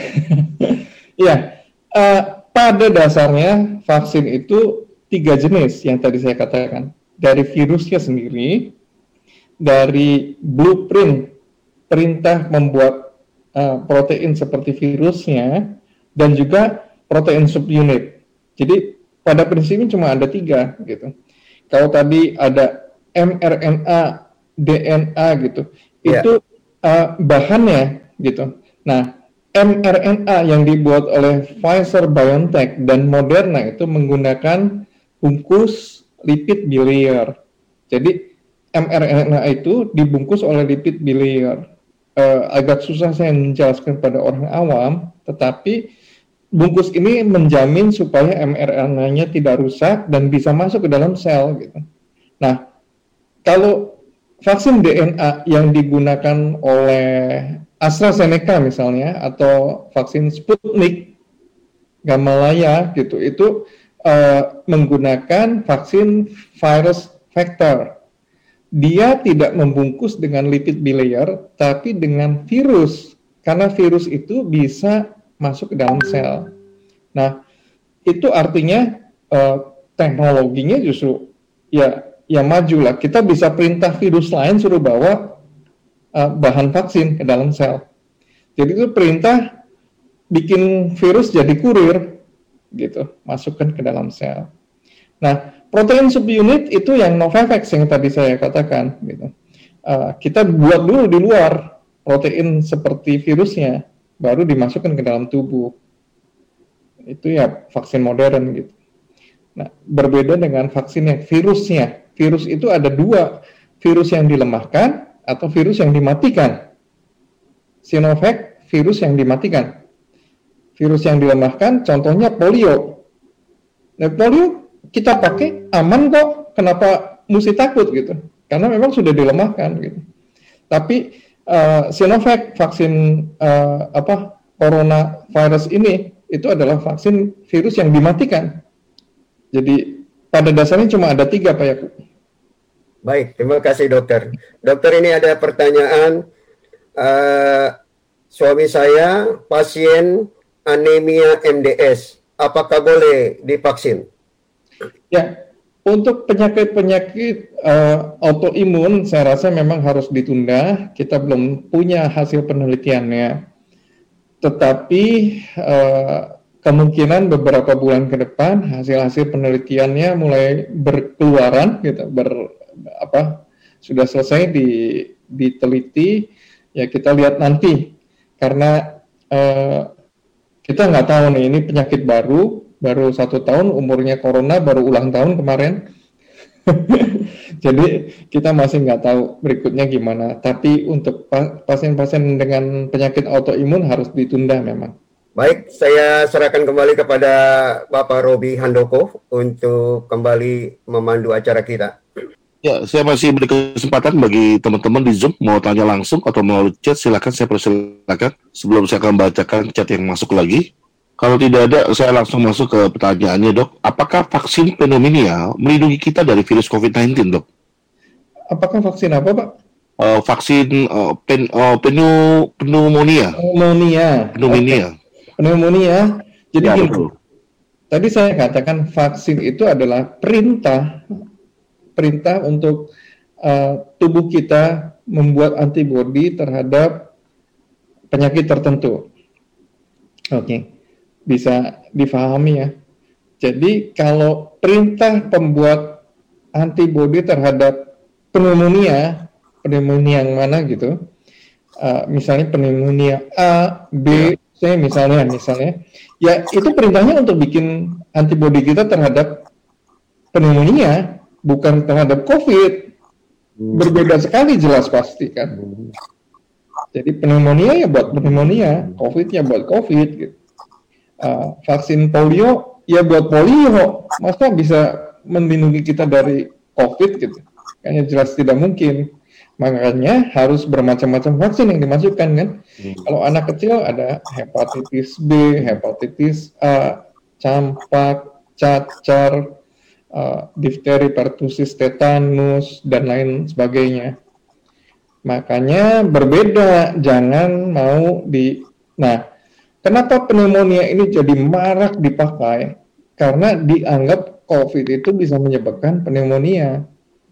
Ya, uh, pada dasarnya vaksin itu tiga jenis yang tadi saya katakan. Dari virusnya sendiri, dari blueprint perintah membuat uh, protein seperti virusnya, dan juga protein subunit. Jadi pada prinsipnya cuma ada tiga gitu. Kalau tadi ada mRNA, D N A gitu, yeah. itu uh, bahannya gitu. Nah, mRNA yang dibuat oleh Pfizer-BioNTech dan Moderna itu menggunakan bungkus lipid bilayer. Jadi mRNA itu dibungkus oleh lipid bilayer. Uh, agak susah saya menjelaskan pada orang awam, tetapi bungkus ini menjamin supaya mRNA-nya tidak rusak dan bisa masuk ke dalam sel gitu. Nah, kalau vaksin D N A yang digunakan oleh AstraZeneca misalnya atau vaksin Sputnik, Gamalaya gitu, itu uh, menggunakan vaksin virus vector. Dia tidak membungkus dengan lipid bilayer, tapi dengan virus, karena virus itu bisa masuk ke dalam sel. Nah, itu artinya uh, teknologinya justru ya ya maju lah. Kita bisa perintah virus lain suruh bawa uh, bahan vaksin ke dalam sel. Jadi itu perintah bikin virus jadi kurir gitu, masukkan ke dalam sel. Nah, protein subunit itu yang Novavax yang tadi saya katakan gitu. Uh, kita buat dulu di luar protein seperti virusnya, baru dimasukkan ke dalam tubuh. Itu ya vaksin modern gitu. Nah, berbeda dengan vaksin yang virusnya. Virus itu ada dua, virus yang dilemahkan atau virus yang dimatikan. Sinovac, virus yang dimatikan. Virus yang dilemahkan, contohnya polio. Nah, polio kita pakai aman kok, kenapa mesti takut gitu? Karena memang sudah dilemahkan gitu. Tapi uh, Sinovac vaksin uh, apa coronavirus ini itu adalah vaksin virus yang dimatikan. Jadi pada dasarnya cuma ada tiga, Pak Yakub. Baik, terima kasih dokter. Dokter, ini ada pertanyaan. Uh, suami saya pasien anemia M D S. Apakah boleh divaksin? Ya, untuk penyakit-penyakit uh, autoimun, saya rasa memang harus ditunda. Kita belum punya hasil penelitiannya. Tetapi uh, kemungkinan beberapa bulan ke depan hasil-hasil penelitiannya mulai berkeluaran, gitu, ber apa sudah selesai di, diteliti. Ya kita lihat nanti, karena uh, kita nggak tahu nih, ini penyakit baru, baru satu tahun umurnya corona, baru ulang tahun kemarin. Jadi kita masih nggak tahu berikutnya gimana. Tapi untuk pasien-pasien dengan penyakit autoimun harus ditunda memang. Baik, saya serahkan kembali kepada Bapak Robi Handoko untuk kembali memandu acara kita. Ya, saya masih beri kesempatan bagi teman-teman di Zoom mau tanya langsung atau melalui chat, silakan saya persilakan sebelum saya akan bacakan chat yang masuk lagi. Kalau tidak ada, saya langsung masuk ke pertanyaannya, Dok. Apakah vaksin pneumonia melindungi kita dari virus covid sembilan belas, Dok? Apakah vaksin apa, Pak? Uh, vaksin uh, pen, uh, pneu, pneumonia. Pneumonia. Pneumonia. Okay. Pneumonia. Jadi ya, gini, tadi saya katakan vaksin itu adalah perintah perintah untuk uh, tubuh kita membuat antibodi terhadap penyakit tertentu. Oke, okay. Bisa difahami ya. Jadi kalau perintah pembuat antibodi terhadap pneumonia, pneumonia yang mana gitu, uh, misalnya pneumonia A, B, C misalnya, misalnya, ya itu perintahnya untuk bikin antibodi kita terhadap pneumonia, bukan terhadap COVID. Berbeda sekali jelas pasti kan. Jadi pneumonia ya buat pneumonia, COVID ya buat COVID gitu. Uh, vaksin polio ya buat polio. Masa bisa melindungi kita dari COVID gitu? Kayaknya jelas tidak mungkin. Makanya harus bermacam-macam vaksin yang dimasukkan kan. Hmm. Kalau anak kecil ada hepatitis B, hepatitis A, campak, cacar, Uh, difteri, pertusis, tetanus, dan lain sebagainya. Makanya berbeda, jangan mau di... Nah, kenapa pneumonia ini jadi marak dipakai? Karena dianggap COVID itu bisa menyebabkan pneumonia.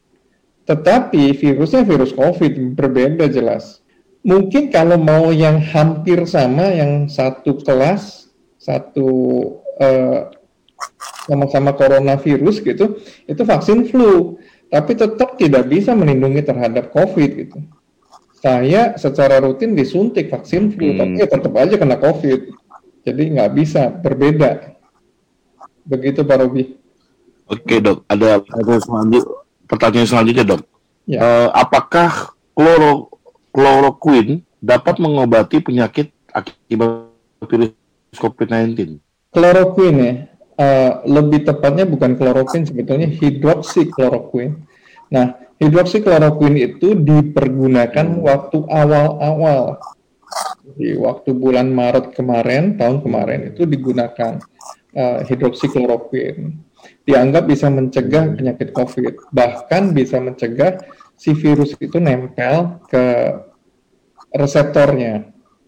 Tetapi virusnya virus COVID, berbeda jelas. Mungkin kalau mau yang hampir sama, yang satu kelas, satu... Uh, sama-sama coronavirus gitu, itu vaksin flu, tapi tetap tidak bisa melindungi terhadap COVID gitu. Saya secara rutin disuntik vaksin flu, hmm. tapi ya tetap aja kena COVID. Jadi nggak bisa, berbeda. Begitu Pak Robi. Oke dok, ada pertanyaan selanjutnya dok. Ya. Uh, apakah kloro kloroquine dapat mengobati penyakit akibat virus covid sembilan belas? Kloroquine ya. Uh, lebih tepatnya bukan kloroquine, sebetulnya hidroksikloroquine. Nah, hidroksikloroquine itu dipergunakan waktu awal-awal. Di waktu bulan Maret kemarin, tahun kemarin itu digunakan uh, hidroksikloroquine. Dianggap bisa mencegah penyakit COVID, bahkan bisa mencegah si virus itu nempel ke reseptornya.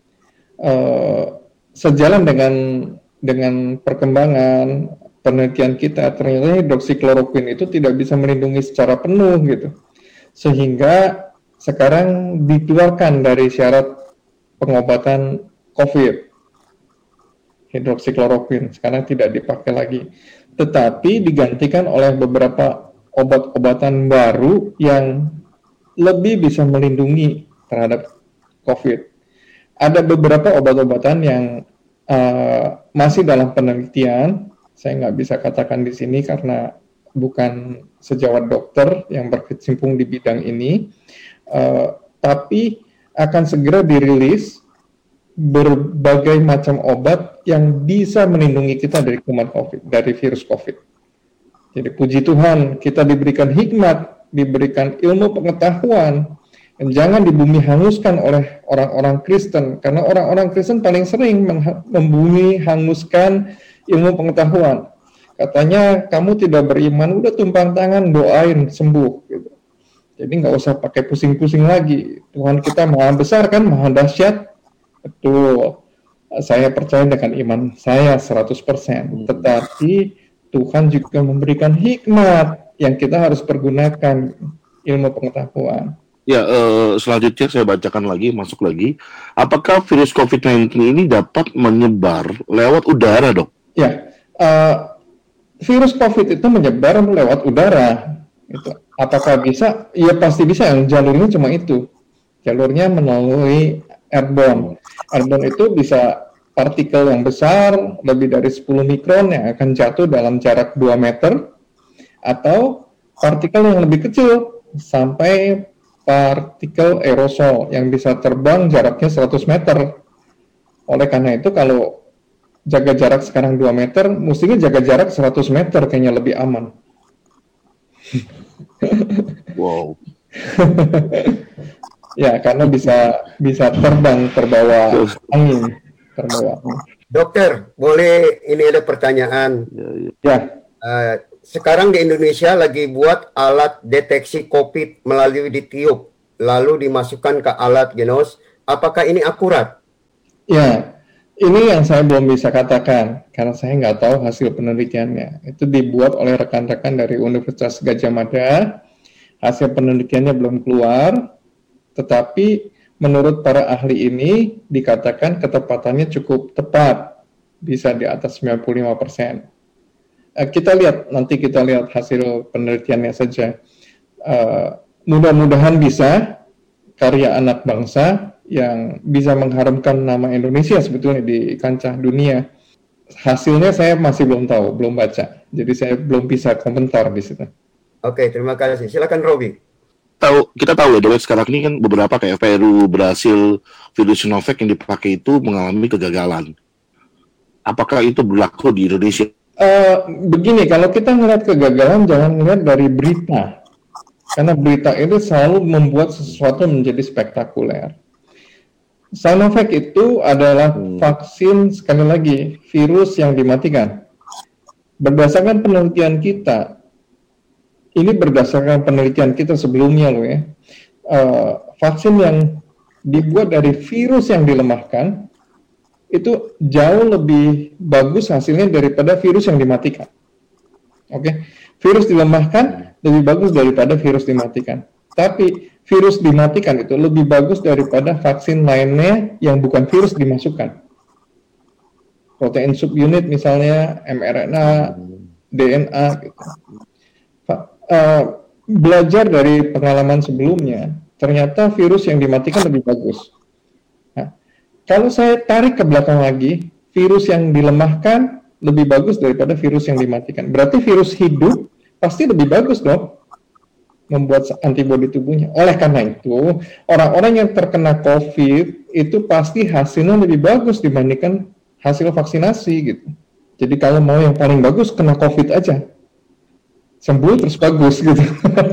Uh, sejalan dengan dengan perkembangan penelitian kita, ternyata hidroksikloroquine itu tidak bisa melindungi secara penuh gitu. Sehingga sekarang dikeluarkan dari syarat pengobatan COVID. Hidroksikloroquine sekarang tidak dipakai lagi. Tetapi digantikan oleh beberapa obat-obatan baru yang lebih bisa melindungi terhadap COVID. Ada beberapa obat-obatan yang Uh, masih dalam penelitian, saya nggak bisa katakan di sini karena bukan sejawat dokter yang berkecimpung di bidang ini, uh, tapi akan segera dirilis berbagai macam obat yang bisa melindungi kita dari kuman COVID, dari virus COVID. Jadi puji Tuhan, kita diberikan hikmat, diberikan ilmu pengetahuan, Jangan di bumi hanguskan oleh orang-orang Kristen, karena orang-orang Kristen paling sering membumi hanguskan ilmu pengetahuan. Katanya kamu tidak beriman, udah tumpang tangan doain sembuh. Gitu. Jadi nggak usah pakai pusing-pusing lagi. Tuhan kita maha besar kan, maha dahsyat. Betul. Saya percaya dengan iman saya seratus persen. Tetapi Tuhan juga memberikan hikmat yang kita harus pergunakan ilmu pengetahuan. Ya, uh, selanjutnya saya bacakan lagi, masuk lagi. Apakah virus covid sembilan belas ini dapat menyebar lewat udara, dok? Ya, uh, virus COVID itu menyebar lewat udara. Itu. Apakah bisa? Ya pasti bisa. Yang jalurnya cuma itu. Jalurnya melalui airborne. Airborne itu bisa partikel yang besar, lebih dari sepuluh mikron yang akan jatuh dalam jarak dua meter, atau partikel yang lebih kecil, sampai partikel aerosol yang bisa terbang jaraknya seratus meter. Oleh karena itu kalau jaga jarak sekarang dua meter, mestinya jaga jarak seratus meter kayaknya lebih aman. Wow. Ya, karena bisa bisa terbang terbawa angin, terbawa angin. Dokter, boleh ini ada pertanyaan. Ya. Uh, sekarang di Indonesia lagi buat alat deteksi COVID melalui ditiup, lalu dimasukkan ke alat Genos. Apakah ini akurat? Ya, ini yang saya belum bisa katakan karena saya nggak tahu hasil penelitiannya. Itu dibuat oleh rekan-rekan dari Universitas Gadjah Mada. Hasil penelitiannya belum keluar, tetapi menurut para ahli ini dikatakan ketepatannya cukup tepat, bisa di atas sembilan puluh lima persen. Uh, kita lihat, nanti kita lihat hasil penelitiannya saja. Uh, mudah-mudahan bisa karya anak bangsa yang bisa mengharumkan nama Indonesia sebetulnya di kancah dunia. Hasilnya saya masih belum tahu, belum baca. Jadi saya belum bisa komentar di situ. Oke, terima kasih. Silakan Robi. Tahu, kita tahu ya dok, sekarang ini kan beberapa kayak Peru, Brasil, virus Sinovac yang dipakai itu mengalami kegagalan. Apakah itu berlaku di Indonesia? Uh, begini, kalau kita melihat kegagalan, jangan melihat dari berita. Karena berita itu selalu membuat sesuatu menjadi spektakuler. Sinovac itu adalah hmm. vaksin, sekali lagi, virus yang dimatikan. Berdasarkan penelitian kita, ini berdasarkan penelitian kita sebelumnya loh ya, uh, vaksin yang dibuat dari virus yang dilemahkan, itu jauh lebih bagus hasilnya daripada virus yang dimatikan. Oke, okay? Virus dilemahkan lebih bagus daripada virus dimatikan. Tapi virus dimatikan itu lebih bagus daripada vaksin lainnya yang bukan virus dimasukkan. Protein subunit misalnya, mRNA, D N A. Gitu. Uh, belajar dari pengalaman sebelumnya, ternyata virus yang dimatikan lebih bagus. Kalau saya tarik ke belakang lagi, virus yang dilemahkan lebih bagus daripada virus yang dimatikan. Berarti virus hidup pasti lebih bagus dong membuat antibodi tubuhnya. Oleh karena itu, orang-orang yang terkena COVID itu pasti hasilnya lebih bagus dibandingkan hasil vaksinasi gitu. Jadi kalau mau yang paling bagus, kena COVID aja. Sembuh terus bagus gitu.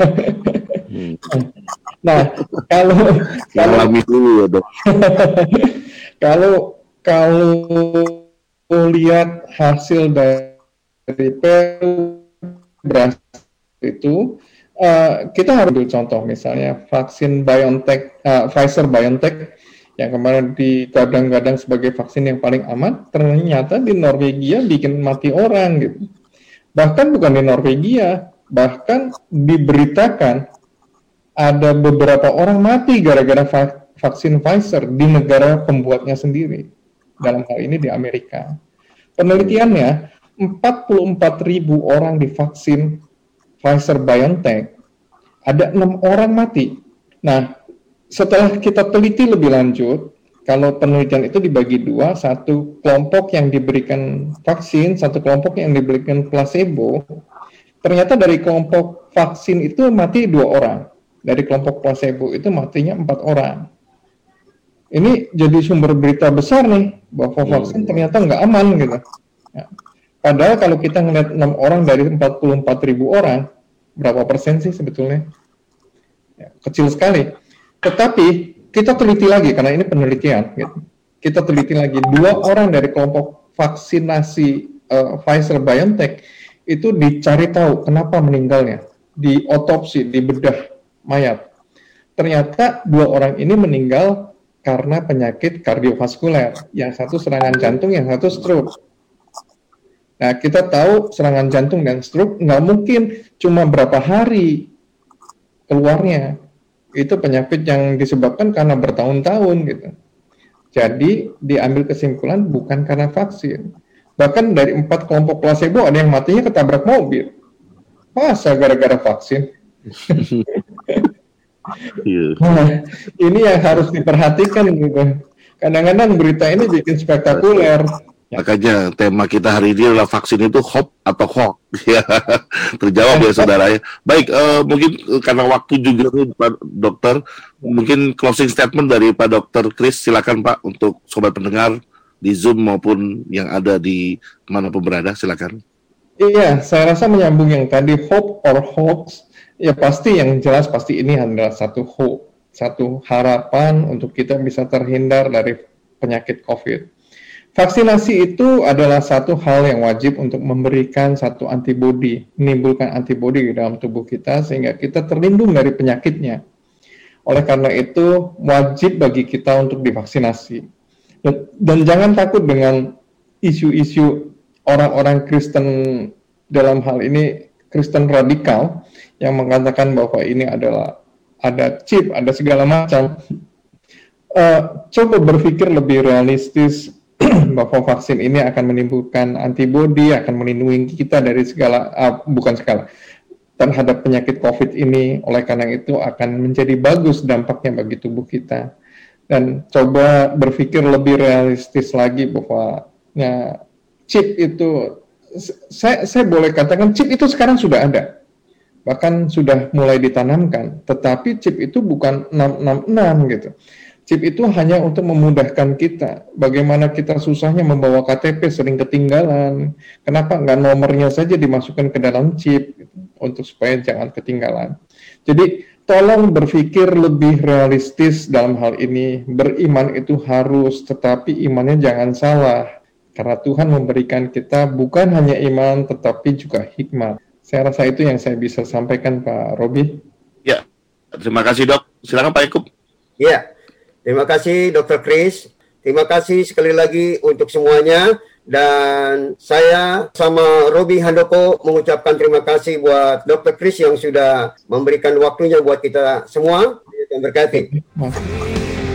Nah, kalau kalau dulu ya dok. Kalau kalau lihat hasil dari Peru, Brasil itu, uh, kita harus ambil contoh misalnya vaksin BioNTech, uh, Pfizer BioNTech yang kemarin digadang-gadang sebagai vaksin yang paling aman, ternyata di Norwegia bikin mati orang gitu. Bahkan bukan di Norwegia, bahkan diberitakan ada beberapa orang mati gara-gara va- vaksin Pfizer di negara pembuatnya sendiri. Dalam hal ini di Amerika. Penelitiannya, empat puluh empat ribu orang divaksin Pfizer BioNTech, ada enam orang mati. Nah, setelah kita teliti lebih lanjut, kalau penelitian itu dibagi dua, satu kelompok yang diberikan vaksin, satu kelompok yang diberikan placebo, ternyata dari kelompok vaksin itu mati dua orang. Dari kelompok placebo itu matinya empat orang. Ini jadi sumber berita besar nih, bahwa vaksin ternyata nggak aman gitu. Ya. Padahal kalau kita ngeliat enam orang dari empat puluh empat ribu orang, berapa persen sih sebetulnya? Ya, kecil sekali. Tetapi kita teliti lagi karena ini penelitian. Gitu. Kita teliti lagi dua orang dari kelompok vaksinasi uh, Pfizer-BioNTech itu dicari tahu kenapa meninggalnya, di otopsi, di bedah mayat. Ternyata dua orang ini meninggal karena penyakit kardiovaskuler, yang satu serangan jantung, yang satu stroke. Nah, kita tahu serangan jantung dan stroke nggak mungkin cuma berapa hari keluarnya. Itu penyakit yang disebabkan karena bertahun-tahun gitu. Jadi diambil kesimpulan bukan karena vaksin. Bahkan dari empat kelompok placebo ada yang matinya ketabrak mobil. Masa gara-gara vaksin? Nah, ini yang harus diperhatikan gitu. Kadang-kadang berita ini bikin spektakuler. Makanya tema kita hari ini adalah vaksin itu hoax atau hoax. Ya, terjawab ya saudara ya. Baik, uh, mungkin karena waktu juga nih Pak Dokter, mungkin closing statement dari Pak Dokter Kris, silakan Pak untuk sobat pendengar di Zoom maupun yang ada di manapun berada, silakan. Iya, saya rasa menyambung yang tadi hope or hoax, ya pasti yang jelas pasti ini adalah satu hope, satu harapan untuk kita bisa terhindar dari penyakit COVID. Vaksinasi itu adalah satu hal yang wajib untuk memberikan satu antibodi, menimbulkan antibodi di dalam tubuh kita sehingga kita terlindung dari penyakitnya. Oleh karena itu, wajib bagi kita untuk divaksinasi. Dan, dan jangan takut dengan isu-isu orang-orang Kristen, dalam hal ini Kristen radikal, yang mengatakan bahwa ini adalah ada chip, ada segala macam. Uh, coba berpikir lebih realistis, bahwa vaksin ini akan menimbulkan antibodi, akan melindungi kita dari segala, uh, bukan segala, terhadap penyakit COVID ini. Oleh karena itu akan menjadi bagus dampaknya bagi tubuh kita. Dan coba berpikir lebih realistis lagi bahwa ya, chip itu, saya, saya boleh katakan chip itu sekarang sudah ada. Bahkan sudah mulai ditanamkan. Tetapi chip itu bukan enam enam enam gitu. Chip itu hanya untuk memudahkan kita. Bagaimana kita susahnya membawa K T P sering ketinggalan. Kenapa nggak nomornya saja dimasukkan ke dalam chip gitu, untuk supaya jangan ketinggalan. Jadi tolong berpikir lebih realistis dalam hal ini. Beriman itu harus, tetapi imannya jangan salah. Karena Tuhan memberikan kita bukan hanya iman, tetapi juga hikmat. Saya rasa itu yang saya bisa sampaikan, Pak Robi. Ya, terima kasih dok. Silakan Pak Yakub. Ya. Terima kasih Dokter Kris. Terima kasih sekali lagi untuk semuanya. Dan saya sama Robi Handoko mengucapkan terima kasih buat Dokter Kris yang sudah memberikan waktunya buat kita semua. Terima kasih.